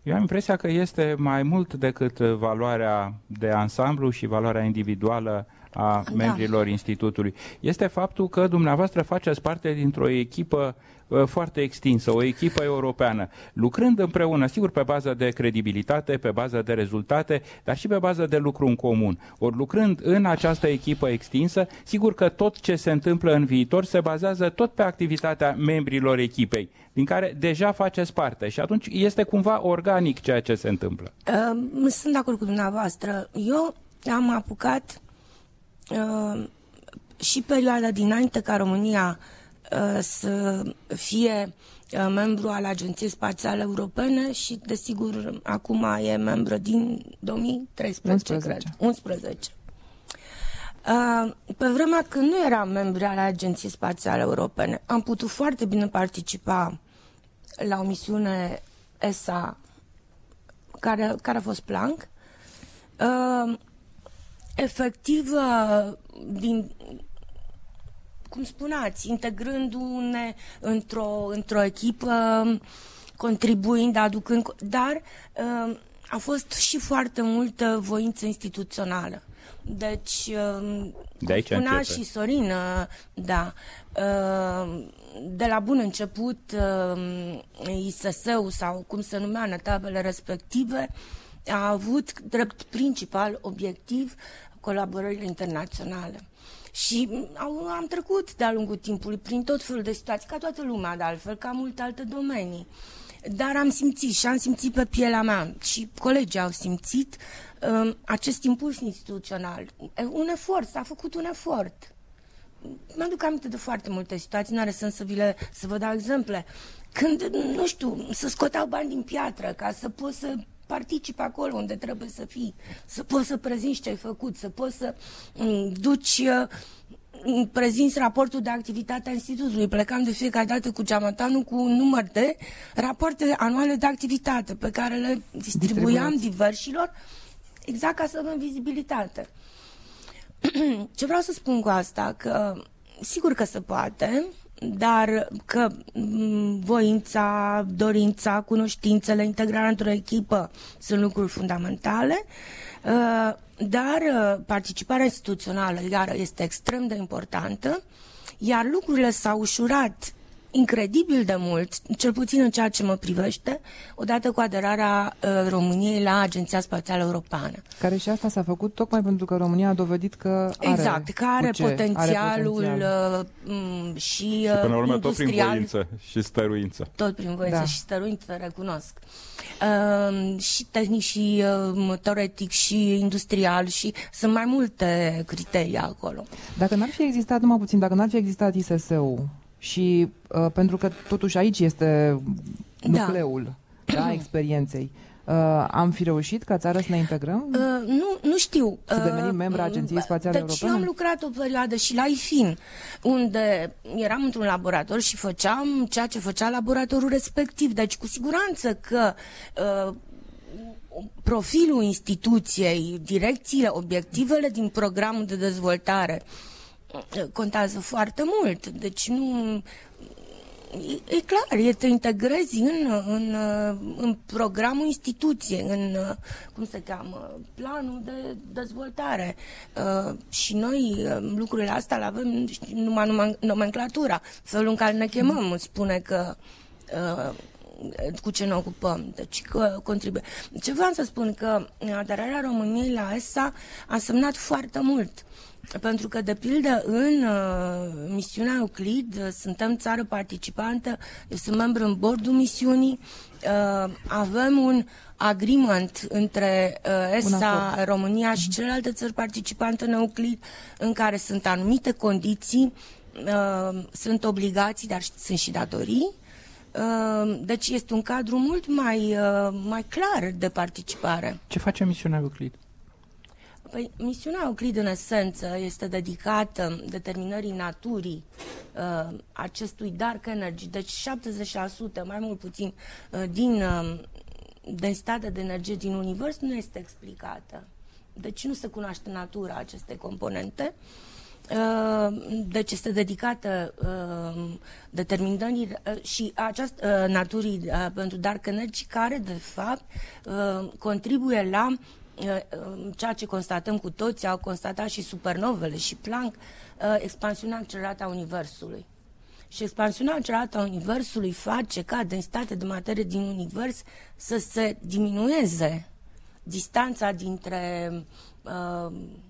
Eu am impresia că este mai mult decât valoarea de ansamblu și valoarea individuală a Da. membrilor institutului. Este faptul că dumneavoastră faceți parte dintr-o echipă uh, foarte extinsă, o echipă europeană, lucrând împreună, sigur pe bază de credibilitate, pe bază de rezultate, dar și pe bază de lucru în comun. Ori lucrând în această echipă extinsă, sigur că tot ce se întâmplă în viitor se bazează tot pe activitatea membrilor echipei, din care deja faceți parte și atunci este cumva organic ceea ce se întâmplă. Uh, sunt de acord cu dumneavoastră. Eu am apucat uh, și perioada dinainte ca România uh, să fie uh, membru al Agenției Spațiale Europene și, desigur, acum e membru din două mii treisprezece, unsprezece. cred. unsprezece. Uh, pe vremea când nu eram membru al Agenției Spațiale Europene, am putut foarte bine participa la o misiune E S A care, care a fost Planck. Uh, efectiv, uh, din, cum spuneați, integrându-ne într-o, într-o echipă, contribuind, aducând, dar uh, a fost și foarte multă voință instituțională. Deci, uh, De aici spunea începe. și Sorin, uh, da, uh, de la bun început, uh, I S S-ul sau cum se numea în etapele respective, a avut drept principal obiectiv colaborările internaționale. Și au, am trecut de-a lungul timpului prin tot felul de situații, ca toată lumea, de altfel, ca multe alte domenii. Dar am simțit și am simțit pe pielea mea și colegii au simțit um, acest impuls instituțional. Un efort, s-a făcut un efort. Mi-aduc aminte de foarte multe situații, nu are sens să vi le, să vă dau exemple. Când, nu știu, să scoteau bani din piatră ca să poți să participi acolo unde trebuie să fii, să poți să prezinți ce ai făcut, să poți să um, duci... Uh, prezinți raportul de activitate a institutului. Plecam de fiecare dată cu geamatanul cu un număr de rapoarte anuale de activitate pe care le distribuiam diversilor, exact ca să avem vizibilitate. Ce vreau să spun cu asta? Că sigur că se poate, dar că voința, dorința, cunoștințele, integrarea într-o echipă sunt lucruri fundamentale, dar participarea instituțională, iar este extrem de importantă, iar lucrurile s-au ușurat incredibil de mult, cel puțin în ceea ce mă privește, odată cu aderarea uh, României la Agenția Spațială Europeană. Care și asta s-a făcut tocmai pentru că România a dovedit că are Exact, că are ce, potențialul are potențial. uh, și, Și până la urmă tot prin industrial, voință și stăruință. tot prin voință Da. și stăruință, recunosc. Uh, și tehnic și uh, teoretic și industrial și sunt mai multe criterii acolo. Dacă n-ar fi existat, numai puțin, dacă n-ar fi existat I S S-ul și uh, pentru că totuși aici este nucleul da. Da, experienței, uh, am fi reușit ca țară să ne integrăm? Uh, nu, nu știu. Să devenim membru a Agenției Spațiale deci Europene? eu am lucrat o perioadă și la I F I N, unde eram într-un laborator și făceam ceea ce făcea laboratorul respectiv. Deci cu siguranță că uh, profilul instituției, direcțiile, obiectivele din programul de dezvoltare contează foarte mult. Deci nu... E, e clar, e te integrezi în, în, în programul instituției, în, cum se cheamă, planul de dezvoltare. Uh, și noi lucrurile astea le avem numai, numai nomenclatura. Felul în care ne chemăm spune că uh, cu ce ne ocupăm, deci că contribuie. Ce vreau să spun că aderarea României la E S A a semnat foarte mult. Pentru că, de pildă, în uh, misiunea Euclid uh, suntem țară participantă, eu sunt membru în bordul misiunii, uh, avem un agreement între uh, E S A, România și celelalte țări participante în Euclid, în care sunt anumite condiții, uh, sunt obligații, dar sunt și datorii. Uh, deci este un cadru mult mai, uh, mai clar de participare. Ce face misiunea Euclid? Păi, misiunea Euclid, în esență, este dedicată determinării naturii uh, acestui dark energy, deci șaptezeci la sută, mai mult puțin, uh, din uh, densitatea de energie din univers nu este explicată. Deci nu se cunoaște natura acestei componente. Deci este dedicată determinării și această naturii pentru Dark Energy, care de fapt contribuie la ceea ce constatăm cu toții, au constatat și supernovele și Planck, expansiunea accelerată a Universului. Și expansiunea accelerată a Universului face ca densitatea de materie din Univers să se diminueze. Distanța dintre uh,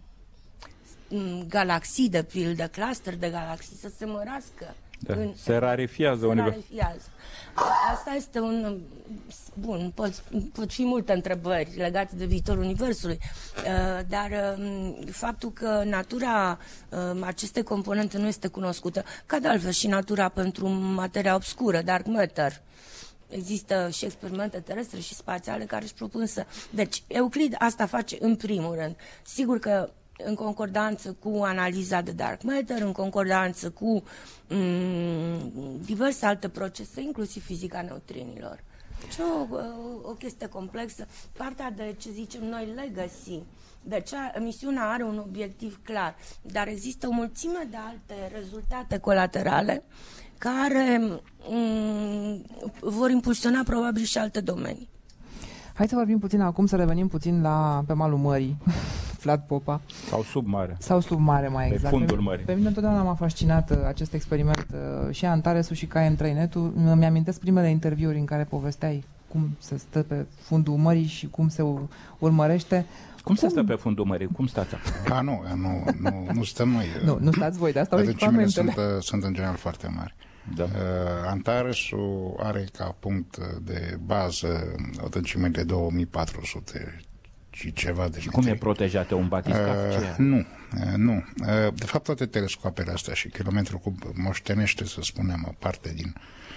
galaxii, de pildă, cluster de galaxii, să se mărească. Da, în, se rarefiază se Universul. rarefiază. Asta este un... Bun, pot, pot fi multe întrebări legate de viitorul Universului, dar faptul că natura acestei componente nu este cunoscută, ca de altfel și natura pentru materia obscură, dark matter. Există și experimente terestre și spațiale care își propun să... Deci, Euclid asta face în primul rând. Sigur că în concordanță cu analiza de dark matter, în concordanță cu mm, diverse alte procese, inclusiv fizica neutrinilor. Deci o, o chestie complexă. Partea de, ce zicem noi, legacy, deci misiunea are un obiectiv clar, dar există o mulțime de alte rezultate colaterale care mm, vor impulsiona probabil și alte domenii. Hai să vorbim puțin acum, să revenim puțin la pe malul mării, Vlad Popa. Sau sub mare. Sau sub mare, mai pe exact. fundul pe, mării. Pe mine întotdeauna m-a fascinat uh, acest experiment, uh, și Antaresul și K M trei Net-ul. Mi-amintesc primele interviuri în care povesteai cum se stă pe fundul mării și cum se urmărește. Cum se stă pe fundul mării? Cum stați acolo? A, nu, nu, nu, nu stăm noi. Nu, nu stați voi, de asta au Adâncimile echipamentele. sunt, sunt în general foarte mari. Da. Uh, Antaresul are ca punct de bază o adâncime de două mii patru sute și ceva de și cum e protejată un batiscaf? Uh, nu, uh, nu. Uh, de fapt, toate telescoapele astea și kilometrul cub moștenește, să spunem, o parte din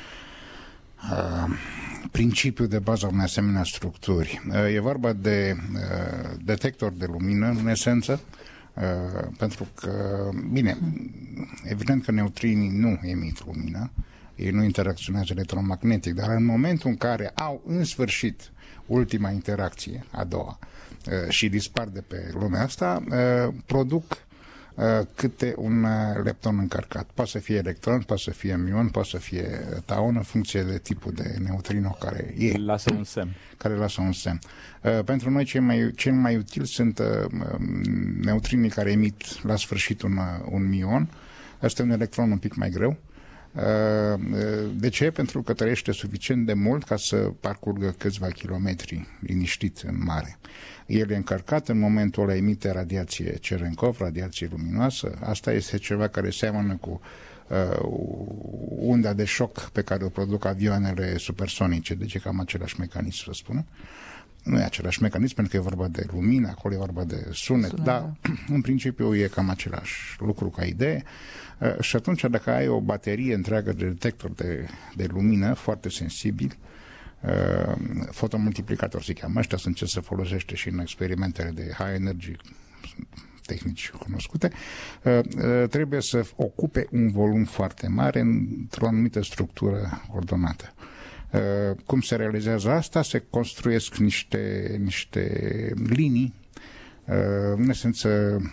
uh, principiul de bază a unei asemenea structuri. Uh, e vorba de uh, detector de lumină, în esență, Uh, pentru că, bine, evident că neutrinii nu emit lumină, ei nu interacționează electromagnetic, dar în momentul în care au în sfârșit ultima interacție, a doua, uh, și dispar de pe lumea asta, uh, produc uh, câte un uh, lepton încărcat. Poate să fie electron, poate să fie mion, poate să fie taon, în funcție de tipul de neutrino care e. Lasă un semn. Care lasă un semn. Uh, pentru noi cei mai, cei mai utili sunt uh, neutrinii care emit la sfârșit un, un mion. Asta e un electron un pic mai greu. Uh, de ce? Pentru că trăiește suficient de mult ca să parcurgă câțiva kilometri liniștit în mare. El e încărcat, în momentul ăla emite radiație Cherenkov, radiație luminoasă. Asta este ceva care seamănă cu uh, unda de șoc pe care o produc avioanele supersonice, deci e cam același mecanism, să spunem. Nu e același mecanism, pentru că e vorba de lumină, acolo e vorba de sunet, sunet dar da. În principiu e cam același lucru ca idee. Uh, și atunci, dacă ai o baterie întreagă de detector de, de lumină, foarte sensibil, uh, fotomultiplicator se cheamă, ăștia sunt ce se folosește și în experimentele de high energy, tehnici cunoscute, uh, uh, trebuie să ocupe un volum foarte mare într-o anumită structură ordonată. Uh, cum se realizează asta? Se construiesc niște, niște linii, uh, în esență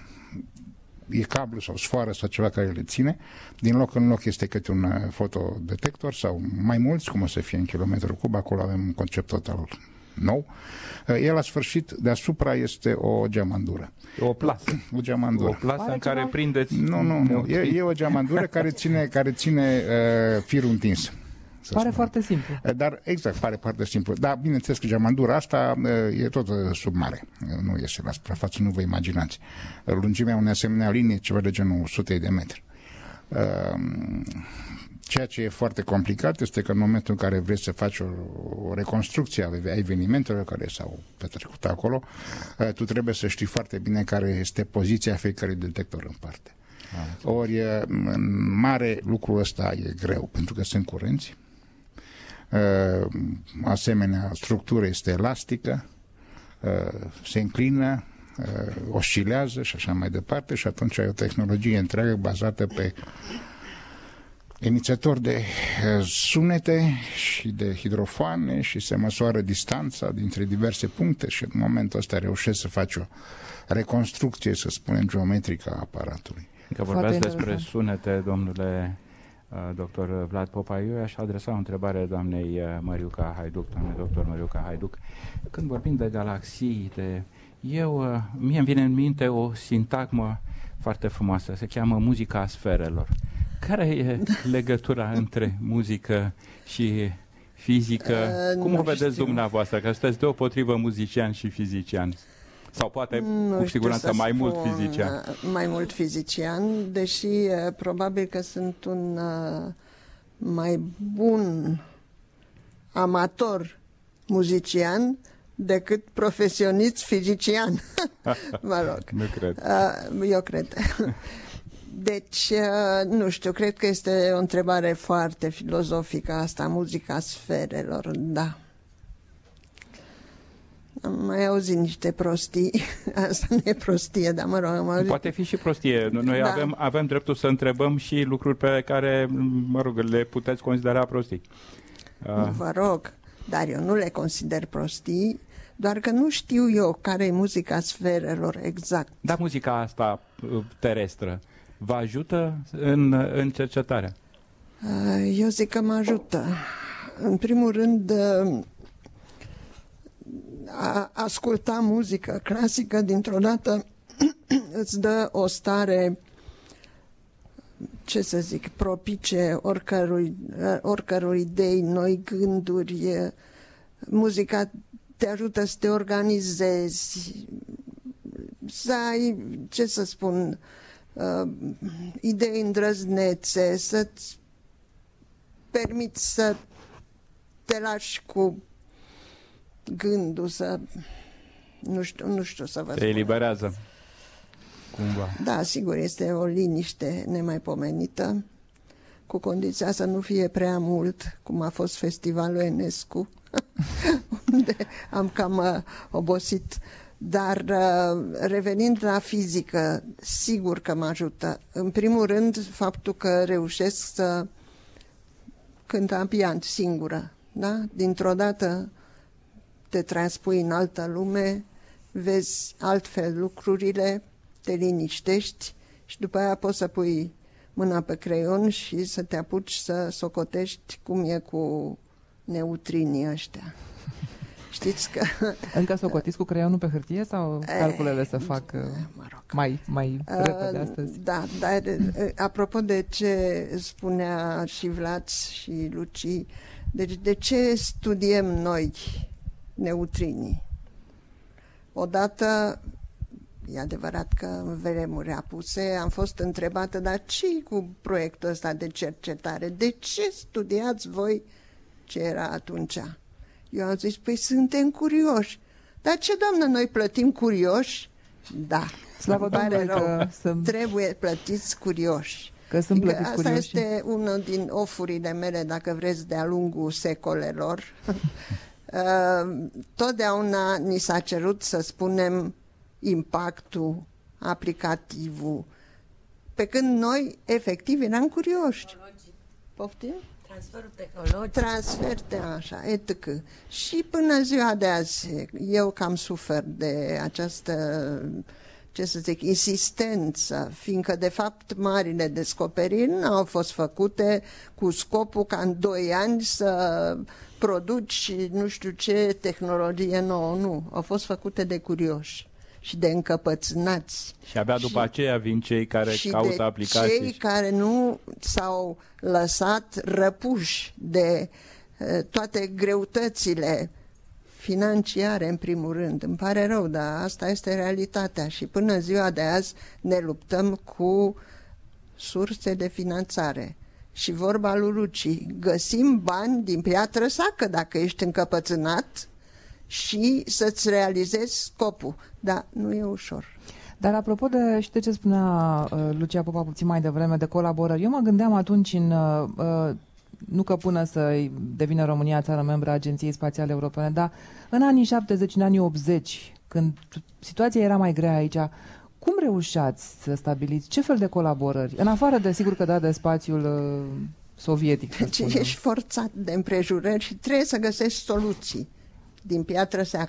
e cablu sau sfoară sau ceva care le ține. Din loc în loc este câte un fotodetector sau mai mulți, cum o să fie în kilometru cub, acolo avem un concept total nou. El la sfârșit, deasupra este o geamandură. O plasă. O geamandură. O plasă Pare în care ceva... prindeți... Nu, nu, nu. E, e o geamandură care ține, care ține uh, firul întins. Pare spune. Foarte simplu. Dar, exact, pare foarte simplu. Dar, bineînțeles că geamandura asta e tot sub mare. Nu iese la suprafață, nu vă imaginați. Lungimea unei asemenea linii e ceva de genul sute de metri. Ceea ce e foarte complicat este că în momentul în care vrei să faci o, o reconstrucție a evenimentelor care s-au petrecut acolo, tu trebuie să știi foarte bine care este poziția fiecărui detector în parte. Ori, în mare, lucrul ăsta e greu, pentru că sunt curenți. Uh, asemenea, structura este elastică, uh, se înclină, uh, oscilează și așa mai departe, și atunci ai o tehnologie întreagă bazată pe emițători de uh, sunete și de hidrofoane și se măsoară distanța dintre diverse puncte și în momentul ăsta reușești să faci o reconstrucție, să spunem, geometrică a aparatului. Că vorbeați despre sunete, domnule doctor Vlad Popa, eu aș adresa o întrebare doamnei Măriuca Haiduc, doamne doctor Măriuca Haiduc. Când vorbim de galaxii, de... eu, mie îmi vine în minte o sintagmă foarte frumoasă, se cheamă muzica sferelor. Care e legătura între muzică și fizică? Uh, Cum o vedeți știu. dumneavoastră? Că sunteți deopotrivă muzician și fizician. Sau poate, nu cu siguranță, mai spun, mult fizician. Mai mult fizician, deși probabil că sunt un uh, mai bun amator muzician decât profesionist fizician. Mă rog. Nu cred. Uh, eu cred. Deci, uh, nu știu, cred că este o întrebare foarte filozofică asta, muzica sferelor, da. Am mai auzit niște prostii, asta nu e prostie, dar mă rog, am auzit. Poate fi și prostie, noi da. avem, avem dreptul să întrebăm și lucruri pe care, mă rog, le puteți considera prostii. Uh. Vă rog, dar eu nu le consider prostii, doar că nu știu eu care e muzica sferelor exact. Dar muzica asta terestră vă ajută în, în cercetarea? Eu zic că mă ajută. În primul rând, a asculta muzică clasică dintr-o dată îți dă o stare, ce să zic, propice oricărui, oricărui idei, noi gânduri. Muzica te ajută să te organizezi, să ai, ce să spun, uh, idei îndrăznețe, să-ți permiți să te lași cu gândul, să nu știu, nu știu să vă spun. Te eliberează cumva. Da, sigur, este o liniște nemaipomenită, cu condiția să nu fie prea mult, cum a fost festivalul Enescu, unde am cam uh, obosit. Dar uh, revenind la fizică, sigur că mă ajută. În primul rând, faptul că reușesc să cânt ambiant singură, da? Dintr-o dată te transpui în altă lume, vezi altfel lucrurile, te liniștești și după aia poți să pui mâna pe creion și să te apuci să socotești cum e cu neutrinii ăștia. Știți că... Încă socotiți cu creionul pe hârtie sau calculele se fac mă rog. mai, mai repede astăzi? Da, dar apropo de ce spunea și Vlad și Luci, deci de ce studiem noi neutrinii? Odată, e adevărat că în vremuri apuse am fost întrebată, dar ce cu proiectul ăsta de cercetare? De ce studiați voi ce era atunci? Eu am zis, păi suntem curioși. Dar ce, doamnă, noi plătim curioși? Da, slavă Domnului că să... trebuie plătiți curioși. Că sunt plătiți asta curioși. este unul din ofurile mele, dacă vreți, de-a lungul secolelor. Totdeauna ni s-a cerut să spunem impactul, aplicativul, pe când noi, efectiv, eram curioși. Poftim? Transferul tehnologic. Transfer de așa, et cetera. Și până ziua de azi, eu cam sufer de această, ce să zic, insistență, fiindcă, de fapt, marile descoperiri nu au fost făcute cu scopul ca în doi ani să produci nu știu ce tehnologie nouă, nu. Au fost făcute de curioși și de încăpățânați. Și abia după și, aceea vin cei care caută aplicații. Cei care nu s-au lăsat răpuși de uh, toate greutățile financiare, în primul rând. Îmi pare rău, dar asta este realitatea și până ziua de azi ne luptăm cu surse de finanțare. Și vorba lui Luci, găsim bani din piatră sacă dacă ești încăpățânat și să-ți realizezi scopul. Dar nu e ușor. Dar apropo de, știi ce spunea uh, Lucia Popa puțin mai devreme, de colaborări, eu mă gândeam atunci în, uh, nu că până să devină România țară membră a Agenției Spațiale Europene, dar în anii șaptezeci, în anii optzeci, când situația era mai grea aici, cum reușeați să stabiliți? Ce fel de colaborări? În afară de, sigur că da, de spațiul uh, sovietic. Deci ești forțat de împrejurări și trebuie să găsești soluții din piatră seacă.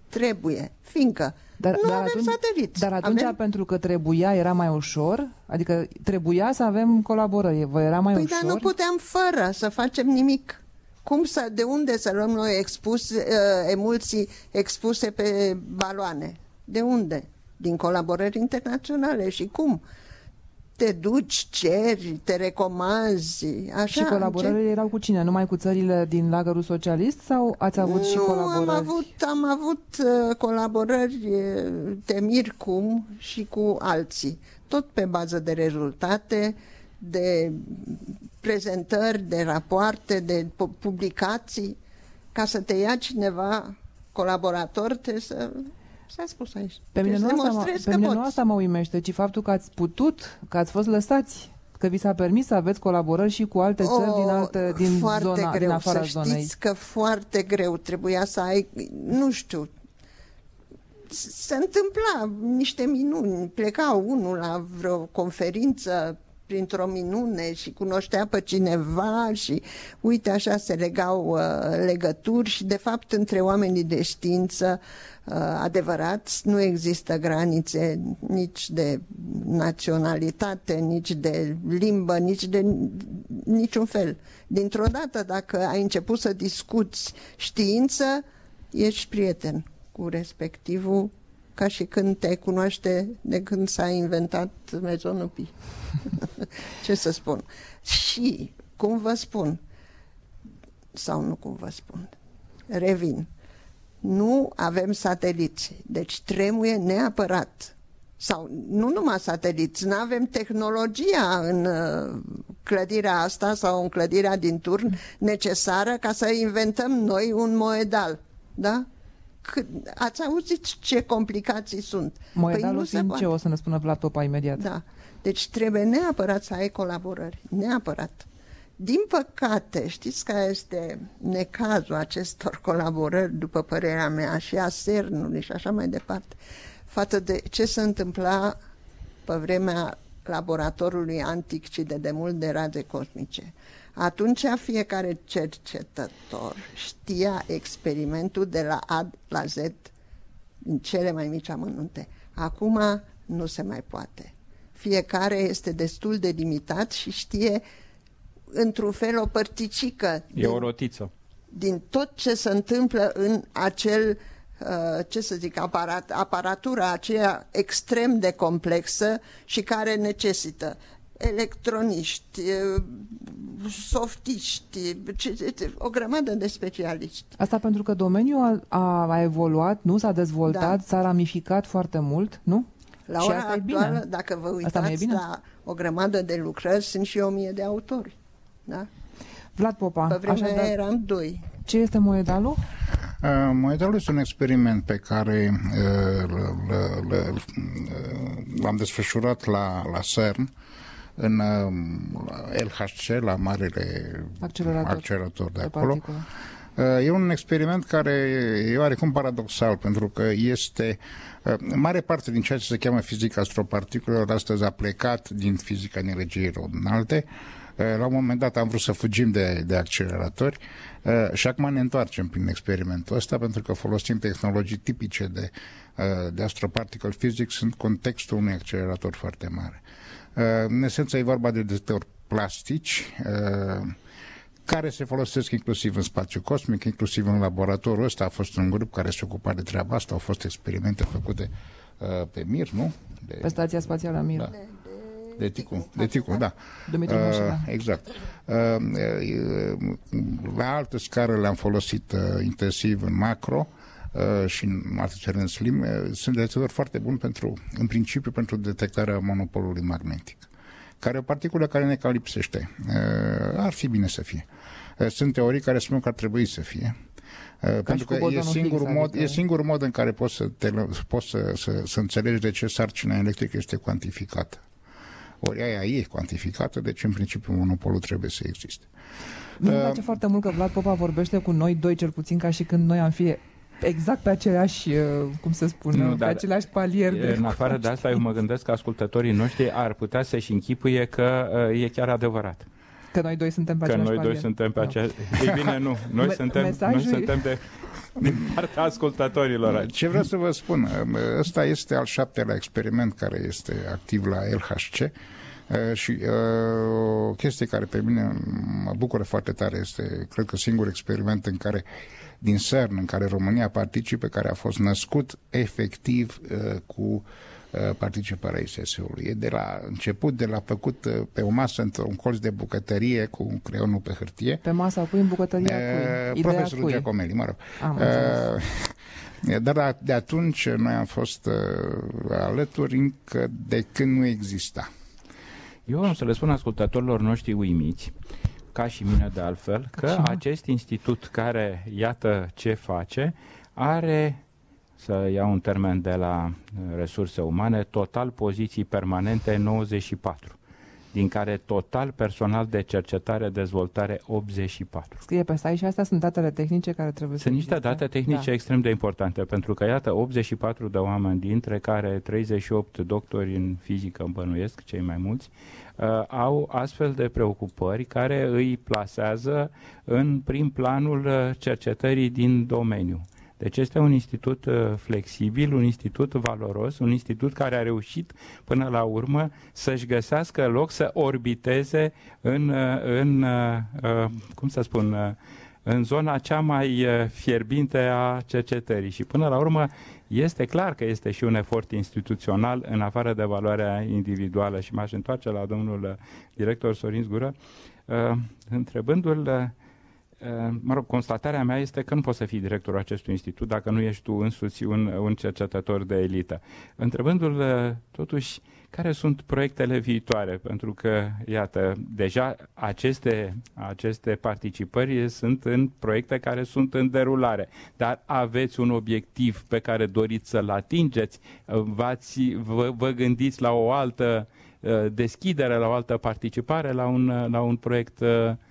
trebuie, fiindcă dar, nu dar avem atunci, sateliți. Dar atunci, avem... pentru că trebuia, era mai ușor? Adică trebuia să avem colaborări, vă era mai păi ușor? Dar nu puteam fără să facem nimic. Cum să, de unde să luăm noi expus, uh, emulsii expuse pe baloane? De unde? Din colaborări internaționale. Și cum? Te duci, ceri, te recomanzi, așa. Și colaborările ce... erau cu cine? Numai cu țările din lagărul socialist sau ați avut nu, și colaborări? am avut, am avut uh, colaborări, uh, te miri cum, și cu alții. Tot pe bază de rezultate, de prezentări, de rapoarte, de publicații. Ca să te ia cineva colaborator, trebuie să... S-a spus aici. Pe mine, nu asta, pe mine nu asta mă uimește, ci faptul că ați putut, că ați fost lăsați, că vi s-a permis să aveți colaborări și cu alte țări o, din, alte, din, zona, greu, din afara să zonei. Știți că foarte greu trebuia să ai, nu știu, se întâmpla niște minuni. Pleca unul la vreo conferință printr-o minune și cunoștea pe cineva și uite așa se legau uh, legături și de fapt între oamenii de știință uh, adevărați nu există granițe nici de naționalitate, nici de limbă, nici de niciun fel. Dintr-o dată, dacă ai început să discuți știință, ești prieten cu respectivul, ca și când te cunoaște de când s-a inventat mezonupii. Ce să spun? Și, cum vă spun, sau nu cum vă spun, revin, nu avem sateliți, deci trebuie neapărat, sau nu numai sateliți, nu avem tehnologia în clădirea asta sau în clădirea din turn necesară ca să inventăm noi un moedal, da? Ați auzit ce complicații sunt. Moedalul păi fiind ce o să ne spună Vlad Popa imediat. Da. Deci trebuie neapărat să ai colaborări. Neapărat. Din păcate, știți care este necazul acestor colaborări, după părerea mea, și a CERN-ului și așa mai departe, față de ce se întâmpla pe vremea laboratorului antic și de demult de raze cosmice. Atunci fiecare cercetător știa experimentul de la A la Z în cele mai mici amănunte. Acum nu se mai poate. Fiecare este destul de limitat și știe într-un fel o părticică e din, o rotiță din tot ce se întâmplă în acel, uh, ce să zic, aparat, aparatura aceea extrem de complexă și care necesită electroniști, softiști, o grămadă de specialiști. Asta pentru că domeniul a, a evoluat, nu s-a dezvoltat, da. S-a ramificat foarte mult, nu? La și ora asta actuală, e bine. dacă vă uitați la o grămadă de lucrări, sunt și o mie de autori. Da? Vlad Popa, pe vremea așadar, eram doi. Ce este moedalul? Uh, moedalul este un experiment pe care uh, l-am desfășurat la, la CERN, în uh, L H C, la marele accelerator, accelerator de acolo. Uh, e un experiment care e oarecum paradoxal, pentru că este uh, mare parte din ceea ce se cheamă fizica astroparticulelor astăzi a plecat din fizica energiilor înalte. La un moment dat am vrut să fugim de, de acceleratori uh, și acum ne întoarcem prin experimentul ăsta, pentru că folosim tehnologii tipice de, uh, de astroparticle physics în contextul unui accelerator foarte mare. Uh, în esență e vorba de detectori plastici uh, care se folosesc inclusiv în spațiu cosmic, inclusiv în laboratorul ăsta. A fost un grup care se ocupa de treaba asta, au fost experimente făcute uh, pe Mir, nu? De, pe Stația Spațială Mir. Da. De Ticu, de Ticu, da. Dumitru Moșina. Uh, exact. Uh, uh, la altă scară le-am folosit uh, intensiv în macro uh, și în alte țări în slim. Uh, sunt detectori foarte buni pentru, în principiu, pentru detectarea monopolului magnetic, care e o particulă care ne cam lipsește. Uh, ar fi bine să fie. Uh, sunt teorii care spun că ar trebui să fie. Uh, pentru că e singurul, fix, mod, adică... e singurul mod în care poți, să, te, poți să, să, să înțelegi de ce sarcina electrică este cuantificată. Ori aia e cuantificată, deci în principiu monopolul trebuie să existe. Mi-mi place uh, foarte mult că Vlad Popa vorbește cu noi doi, cel puțin ca și când noi am fi exact pe aceleași, cum se spune, nu, pe aceleași palier. De în afară de asta, eu mă gândesc că ascultătorii noștri ar putea să-și închipuie că uh, e chiar adevărat. Că noi doi suntem pe că același noi palier. doi suntem pe același... Ei bine, nu. Noi, Me- suntem, mesajul... noi suntem de din partea ascultătorilor. Ce vreau să vă spun, ăsta este al șaptelea experiment care este activ la L H C și o chestie care pe mine mă bucură foarte tare este, cred că, singurul experiment în care din CERN, în care România participă, care a fost născut efectiv cu participarea I S S-ului. E de la început, de la făcut pe o masă într-un colț de bucătărie cu creionul pe hârtie. Pe masă cui, în bucătăria cui? Profesorul cui? Giacomelli, mă rog. Am uh, Dar de atunci noi am fost uh, alături încă de când nu exista. Eu am să le spun ascultătorilor noștri uimiți, ca și mine de altfel, că Așa. acest institut care, iată ce face, are, să iau un termen de la resurse umane, total poziții permanente nouăzeci și patru, din care total personal de cercetare-dezvoltare optzeci și patru. Scrie pe site și astea sunt datele tehnice care trebuie să Sunt niște existe. date tehnice da. extrem de importante, pentru că, iată, optzeci și patru de oameni, dintre care treizeci și opt doctori în fizică, bănuiesc, cei mai mulți, uh, au astfel de preocupări care îi plasează în prim planul cercetării din domeniu. Deci este un institut uh, flexibil, un institut valoros, un institut care a reușit până la urmă să-și găsească loc să orbiteze în, uh, în uh, uh, cum să spun, uh, în zona cea mai uh, fierbinte a cercetării. Și până la urmă este clar că este și un efort instituțional în afară de valoarea individuală. Și m-aș întoarce la domnul uh, director Sorin Zgură, uh, întrebându-l uh, mă rog, constatarea mea este că nu poți să fii directorul acestui institut dacă nu ești tu însuți un, un cercetător de elită. Întrebându-l totuși care sunt proiectele viitoare, pentru că, iată, deja aceste, aceste participări sunt în proiecte care sunt în derulare, dar aveți un obiectiv pe care doriți să-l atingeți? V-ați, vă, vă gândiți la o altă deschidere, la o altă participare, la un, la un proiect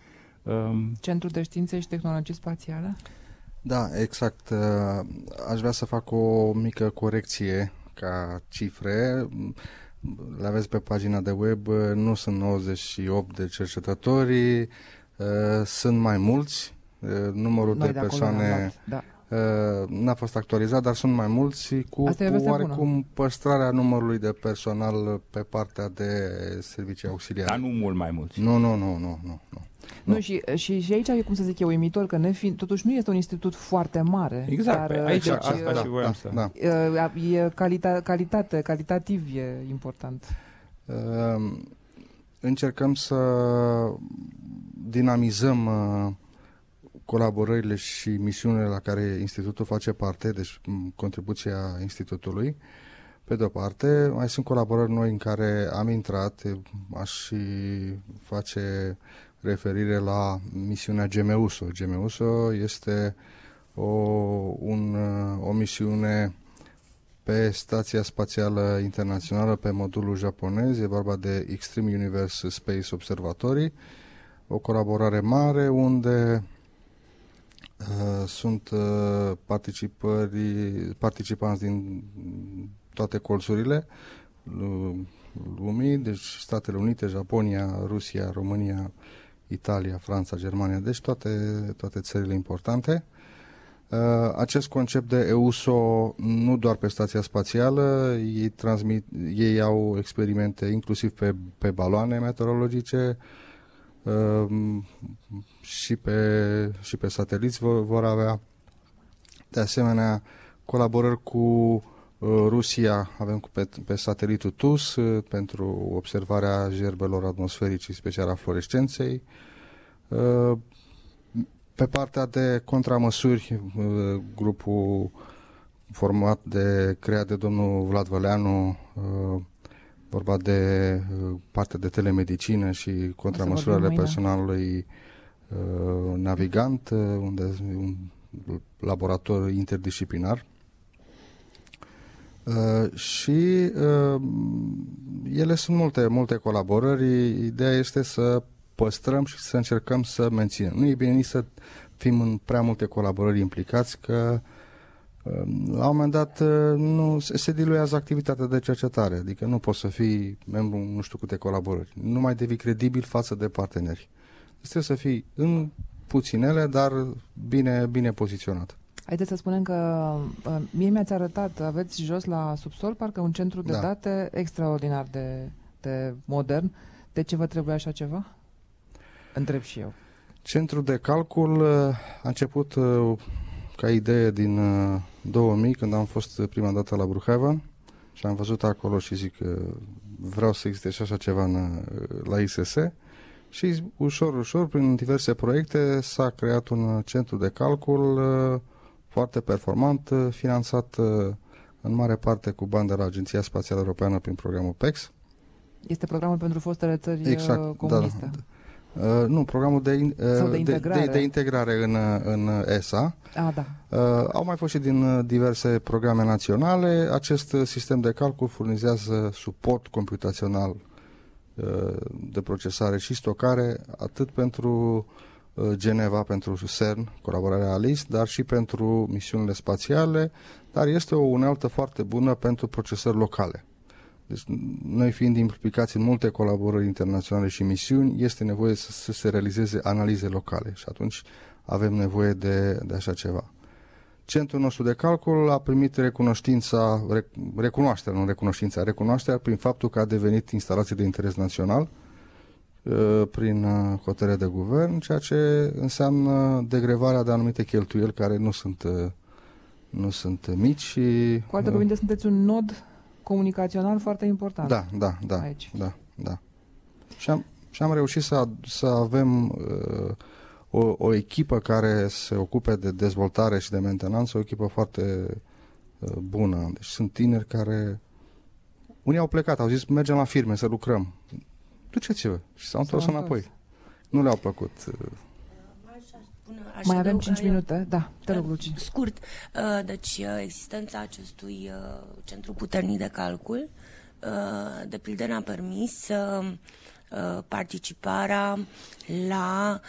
Centrul de Științe și Tehnologii Spațiale? Da, exact. Aș vrea să fac o mică corecție ca cifre. Le aveți pe pagina de web, nu sunt nouăzeci și opt de cercetători, sunt mai mulți. Numărul Noi de, de persoane da. n-a fost actualizat, dar sunt mai mulți cu, cu oarecum bună. Păstrarea numărului de personal pe partea de servicii auxiliare. Dar nu mult mai mulți. Nu, nu, nu, nu, nu. nu. Nu, nu și, și, și aici e, cum să zic eu, uimitor, că nefiind, totuși nu este un institut foarte mare. Exact, dar, aici deci, asta da, și voiam să... Da. E calita, calitate, calitativ e important. Uh, încercăm să dinamizăm uh, colaborările și misiunile la care institutul face parte, deci contribuția institutului. Pe de o parte, mai sunt colaborări noi în care am intrat, aș și face referire la misiunea GEMEUSO. GEMEUSO este o, un, o misiune pe Stația Spațială Internațională, pe modulul japonez, e vorba de Extreme Universe Space Observatory, o colaborare mare unde uh, sunt uh, participări, participanți din toate colțurile lumii, deci Statele Unite, Japonia, Rusia, România, Italia, Franța, Germania, deci toate, toate țările importante. Acest concept de EUSO nu doar pe stația spațială, ei, transmit, ei au experimente inclusiv pe, pe baloane meteorologice și pe, și pe sateliți vor, vor avea. De asemenea, colaborări cu Rusia, avem pe, pe satelitul T U S pentru observarea gerbelor atmosferice, special a fluorescenței. Pe partea de contramăsuri, grupul format de, creat de domnul Vlad Văleanu, vorba de partea de telemedicină și contramăsurile personalului navigant, unde un laborator interdisciplinar. Uh, și uh, ele sunt multe, multe colaborări. Ideea este să păstrăm și să încercăm să menținem. Nu e bine nici să fim în prea multe colaborări implicați, că uh, la un moment dat uh, nu, se, se diluează activitatea de cercetare, adică nu poți să fii membru nu știu câte colaborări. Nu mai devii credibil față de parteneri. Trebuie să fii în puținele, dar bine, bine poziționat. Haideți să spunem că uh, mie mi-ați arătat, aveți jos la subsol, parcă un centru de Da. date extraordinar de, de modern. De ce vă trebuie așa ceva? Întreb și eu. Centrul de calcul uh, a început uh, ca idee din uh, două mii, când am fost prima dată la Brookhaven și am văzut acolo și zic că vreau să existe și așa ceva în, uh, la I S S. Și ușor, ușor, prin diverse proiecte, s-a creat un centru de calcul uh, foarte performant, uh, finanțat uh, în mare parte cu bani de la Agenția Spațială Europeană prin programul P E X. Este programul pentru fostele țări Exact, uh, comuniste. da. Uh, nu, programul de, in, uh, Sau de integrare. de, de, de integrare în, în E S A. Ah, da. Uh, au mai fost și din uh, diverse programe naționale. Acest uh, sistem de calcul furnizează suport computațional uh, de procesare și stocare, atât pentru uh, Geneva, pentru CERN, colaborarea ALICE, dar și pentru misiunile spațiale, dar este o unealtă foarte bună pentru procesări locale. Deci, noi fiind implicați în multe colaborări internaționale și misiuni, este nevoie să, să se realizeze analize locale și atunci avem nevoie de, de așa ceva. Centrul nostru de calcul a primit recunoștința, rec, recunoașterea, nu recunoștința, recunoașterea prin faptul că a devenit instalație de interes național uh, prin uh, hotărâre de guvern, ceea ce înseamnă degrevarea de anumite cheltuieli care nu sunt, uh, nu sunt mici. Și, Cu alte cuvinte, sunteți un nod comunicațional foarte important. Da, da, da, aici. da, da. Și am, și am reușit să, să avem uh, o, o echipă care se ocupe de dezvoltare și de mentenanță, o echipă foarte uh, bună. Deci sunt tineri care, unii au plecat, au zis mergem la firme să lucrăm. Duceți-vă. Și s-au întors înapoi. Nu le-au plăcut. Mai avem cinci minute? Da, te rog, Luci. Scurt. Deci, existența acestui centru puternic de calcul, de pildă, ne-a permis participarea la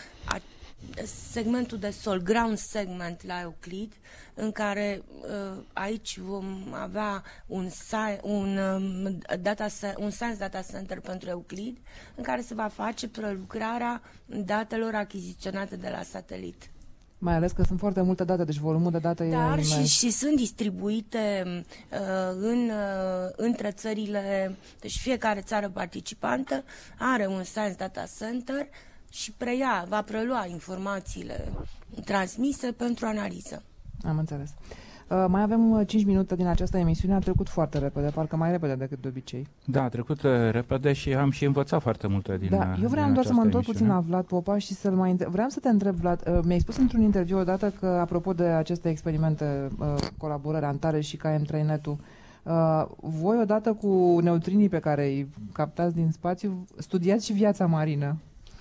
segmentul de sol, ground segment la Euclid, în care aici vom avea un, un, data, un Science Data Center pentru Euclid, în care se va face prelucrarea datelor achiziționate de la satelit. Mai ales că sunt foarte multe date, deci volumul de date Dar e și, și sunt distribuite uh, în, uh, între țările, deci fiecare țară participantă are un Science Data Center și preia, va prelua informațiile transmise pentru analiză. Am înțeles. Uh, mai avem cinci minute din această emisiune, a trecut foarte repede, parcă mai repede decât de obicei. Da, a trecut uh, repede și am și învățat foarte multe din Da, eu vreau doar să mă întorc puțin la Vlad Popa și să-l mai întreb. Vreau să te întreb, Vlad, uh, mi-ai spus într-un interviu odată că, apropo de aceste experimente, uh, colaborări Antares și K M trei Net-ul, uh, voi odată cu neutrinii pe care îi captați din spațiu, studiați și viața marină.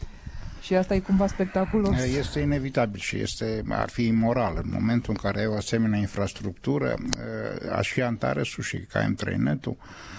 Și asta e cumva spectaculos. Este inevitabil și este, ar fi imoral în momentul în care ai o asemenea infrastructură, aș fi Antares-ul și K M trei Net-ul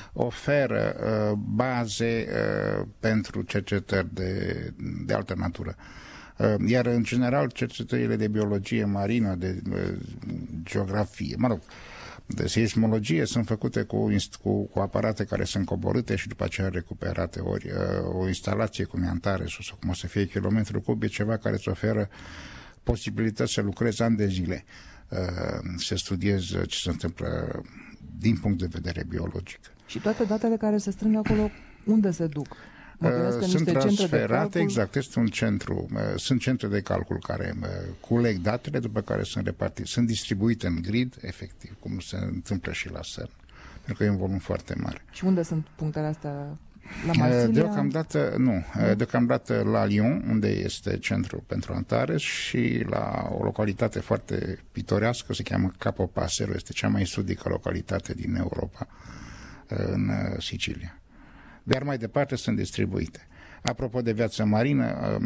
oferă uh, baze uh, pentru cercetări de, de altă natură. Uh, iar în general cercetările de biologie marină, de uh, geografie, mă rog, de seismologie sunt făcute cu, cu, cu aparate care sunt coborâte și după aceea recuperate. Ori uh, o instalație cum e Antares-ul sau cum o să fie kilometru cub e ceva care îți oferă posibilități să lucrezi ani de zile, uh, să studiezi ce se întâmplă din punct de vedere biologic. Și toate datele care se strâng acolo, unde se duc? Uh, sunt transferate, exact, este un centru, uh, sunt centre de calcul care uh, culeg datele, după care sunt repartite, sunt distribuite în grid, efectiv, cum se întâmplă și la CERN, pentru că e un volum foarte mare. Și unde sunt punctele astea? La Marsilia? Uh, deocamdată, nu, uh, deocamdată la Lyon, unde este centru pentru Antares, și la o localitate foarte pitorească, se cheamă Capo Passero, este cea mai sudică localitate din Europa, uh, în uh, Sicilia. Dar mai departe sunt distribuite. Apropo de viața marină,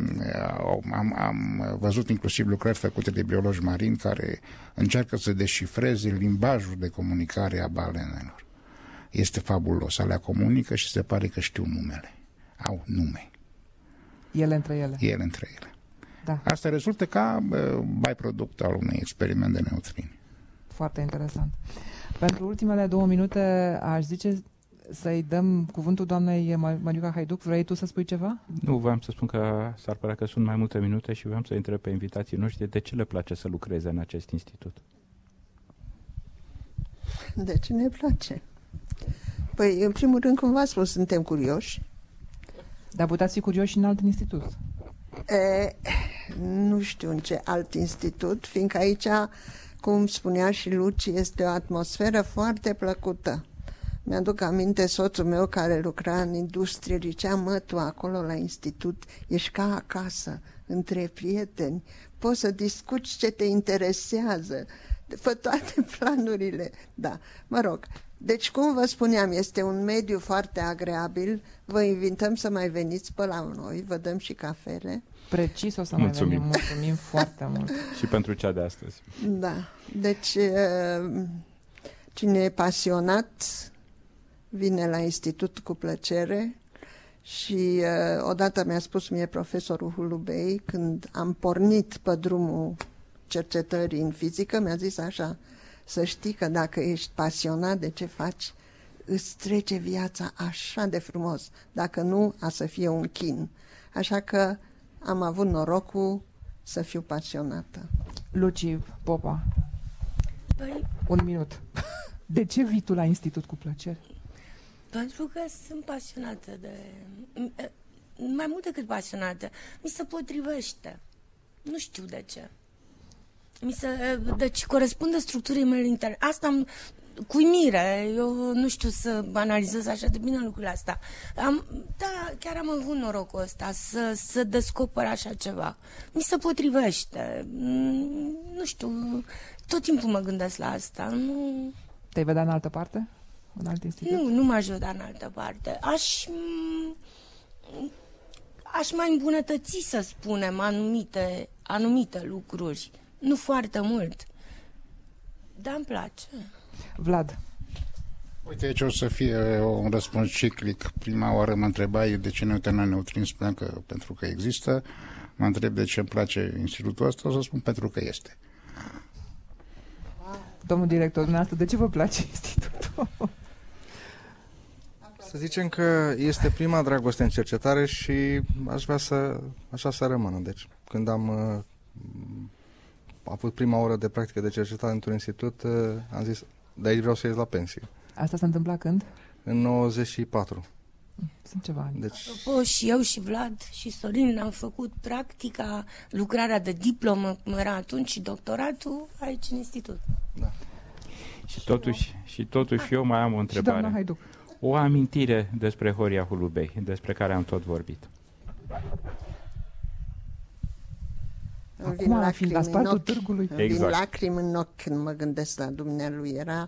am, am văzut inclusiv lucrări făcute de biologi marini care încearcă să descifreze limbajul de comunicare a balenelor. Este fabulos. Alea comunică și se pare că știu numele. Au nume. Ele între ele. Ele între ele. Da. Asta rezultă ca byproduct al unui experiment de neutrini. Foarte interesant. Pentru ultimele două minute aș zice să-i dăm cuvântul doamnei Mariuca Haiduc. Vrei tu să spui ceva? Nu, voiam să spun că s-ar părea că sunt mai multe minute și voiam să întreb pe invitații noștri de ce le place să lucreze în acest institut. Deci ne place. Păi, în primul rând, cum v-am spus, suntem curioși. Dar puteți fi curioși în alt institut. E, nu știu în ce alt institut, fiindcă aici, cum spunea și Luci, este o atmosferă foarte plăcută. Mi-aduc aminte soțul meu care lucra în industrie, zicea, mă, tu acolo la institut ești ca acasă, între prieteni, poți să discuți ce te interesează, fă toate planurile. Da, mă rog. Deci, cum vă spuneam, este un mediu foarte agreabil. Vă invităm să mai veniți pe la noi, vă dăm și cafele. Precis o să Mulțumim. mai venim, mulțumim foarte mult. Și pentru cea de astăzi. Da, deci cine e pasionat vine la institut cu plăcere și odată mi-a spus mie profesorul Hulubei, când am pornit pe drumul cercetării în fizică, mi-a zis așa, să știi că dacă ești pasionat de ce faci, îți trece viața așa de frumos, dacă nu, a să fie un chin. Așa că am avut norocul să fiu pasionată. Luci Popa, Păi, un minut. De ce vii tu la institut cu plăcere? pentru că sunt pasionată de... Mai mult decât pasionată, mi se potrivește. Nu știu de ce. Mi se, deci corespunde structurii mele interne. Asta am, cu uimire, eu nu știu să analizez așa de bine lucrurile astea. Am, da, chiar am avut norocul ăsta să, să descoper așa ceva. Mi se potrivește. Nu știu, tot timpul mă gândesc la asta. Nu... Te-ai vedea în altă parte? În alt institut? Nu, nu m-aș vedea în altă parte. Aș... Aș mai îmbunătăți, să spunem, anumite, anumite lucruri. Nu foarte mult. Dar îmi place. Vlad. Uite, aici o să fie un răspuns ciclic. Prima oară mă întrebai de ce neutronul neutrin, spuneam că pentru că există. Mă întreb de ce îmi place institutul ăsta, o să spun pentru că este. Domnul director, dumneavoastră, de ce vă place institutul? Să zicem că este prima dragoste în cercetare și aș vrea să așa să rămână. Deci, când am uh, avut prima oră de practică de cercetare într-un institut, uh, am zis, de aici vreau să ies la pensie. Asta s-a întâmplat când? În nouăzeci și patru. Sunt ceva ani. Deci, Apropo, și eu și Vlad și Sorin am făcut practica, lucrarea de diplomă, cum era atunci, și doctoratul aici în institut. da. Și totuși, și totuși eu mai am o Și doamna întrebare. Haiduc. O amintire despre Horia Hulubei, despre care am tot vorbit. Îmi vin Acum, fiind la lacrimi în spatul ochi. târgului. Îmi vin Exact. lacrimi în ochi când mă gândesc la dumnealui. Era,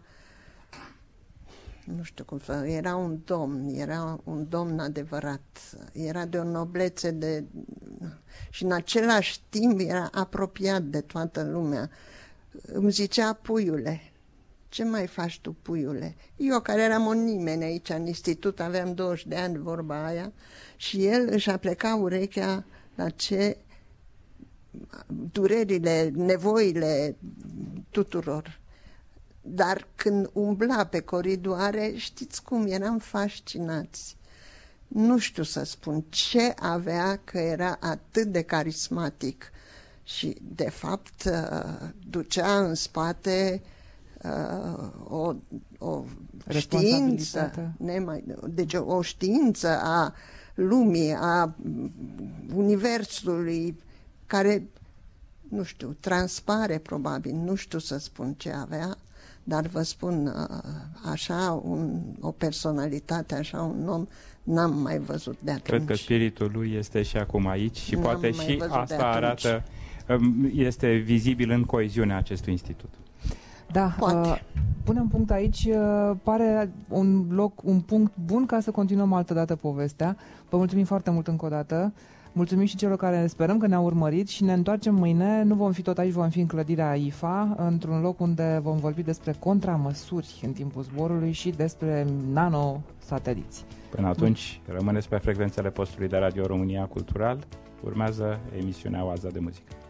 nu știu cum să, era un domn, era un domn adevărat. Era de o noblețe de... și în același timp era apropiat de toată lumea. Îmi zicea, puiule, ce mai faci tu, puiule? Eu, care eram o nimeni aici în institut, aveam douăzeci de ani, vorba aia, și el își apleca urechea la ce durerile, nevoile tuturor. Dar când umbla pe coridoare, știți cum, eram fascinați. Nu știu să spun ce avea, că era atât de carismatic și, de fapt, ducea în spate uh, o, o știință, nemai, deci o știință a lumii, a universului, care, nu știu, transpare probabil, nu știu să spun ce avea, dar vă spun, așa, un, o personalitate, așa, un om, n-am mai văzut de atunci. Cred că spiritul lui este și acum aici și N-am poate mai și văzut de asta atunci. arată, este vizibil în coeziunea acestui institut. Da, Poate. uh, punem punct aici. Uh, pare un loc, un punct bun ca să continuăm altă dată povestea. Vă mulțumim foarte mult încă o dată. Mulțumim și celor care sperăm că ne-au urmărit și ne întoarcem mâine. Nu vom fi tot aici, vom fi în clădirea I F A, într-un loc unde vom vorbi despre contramăsuri în timpul zborului și despre nanosateliți. Până atunci, rămâneți pe frecvențele postului de Radio România Cultural. Urmează emisiunea Oaza de Muzică.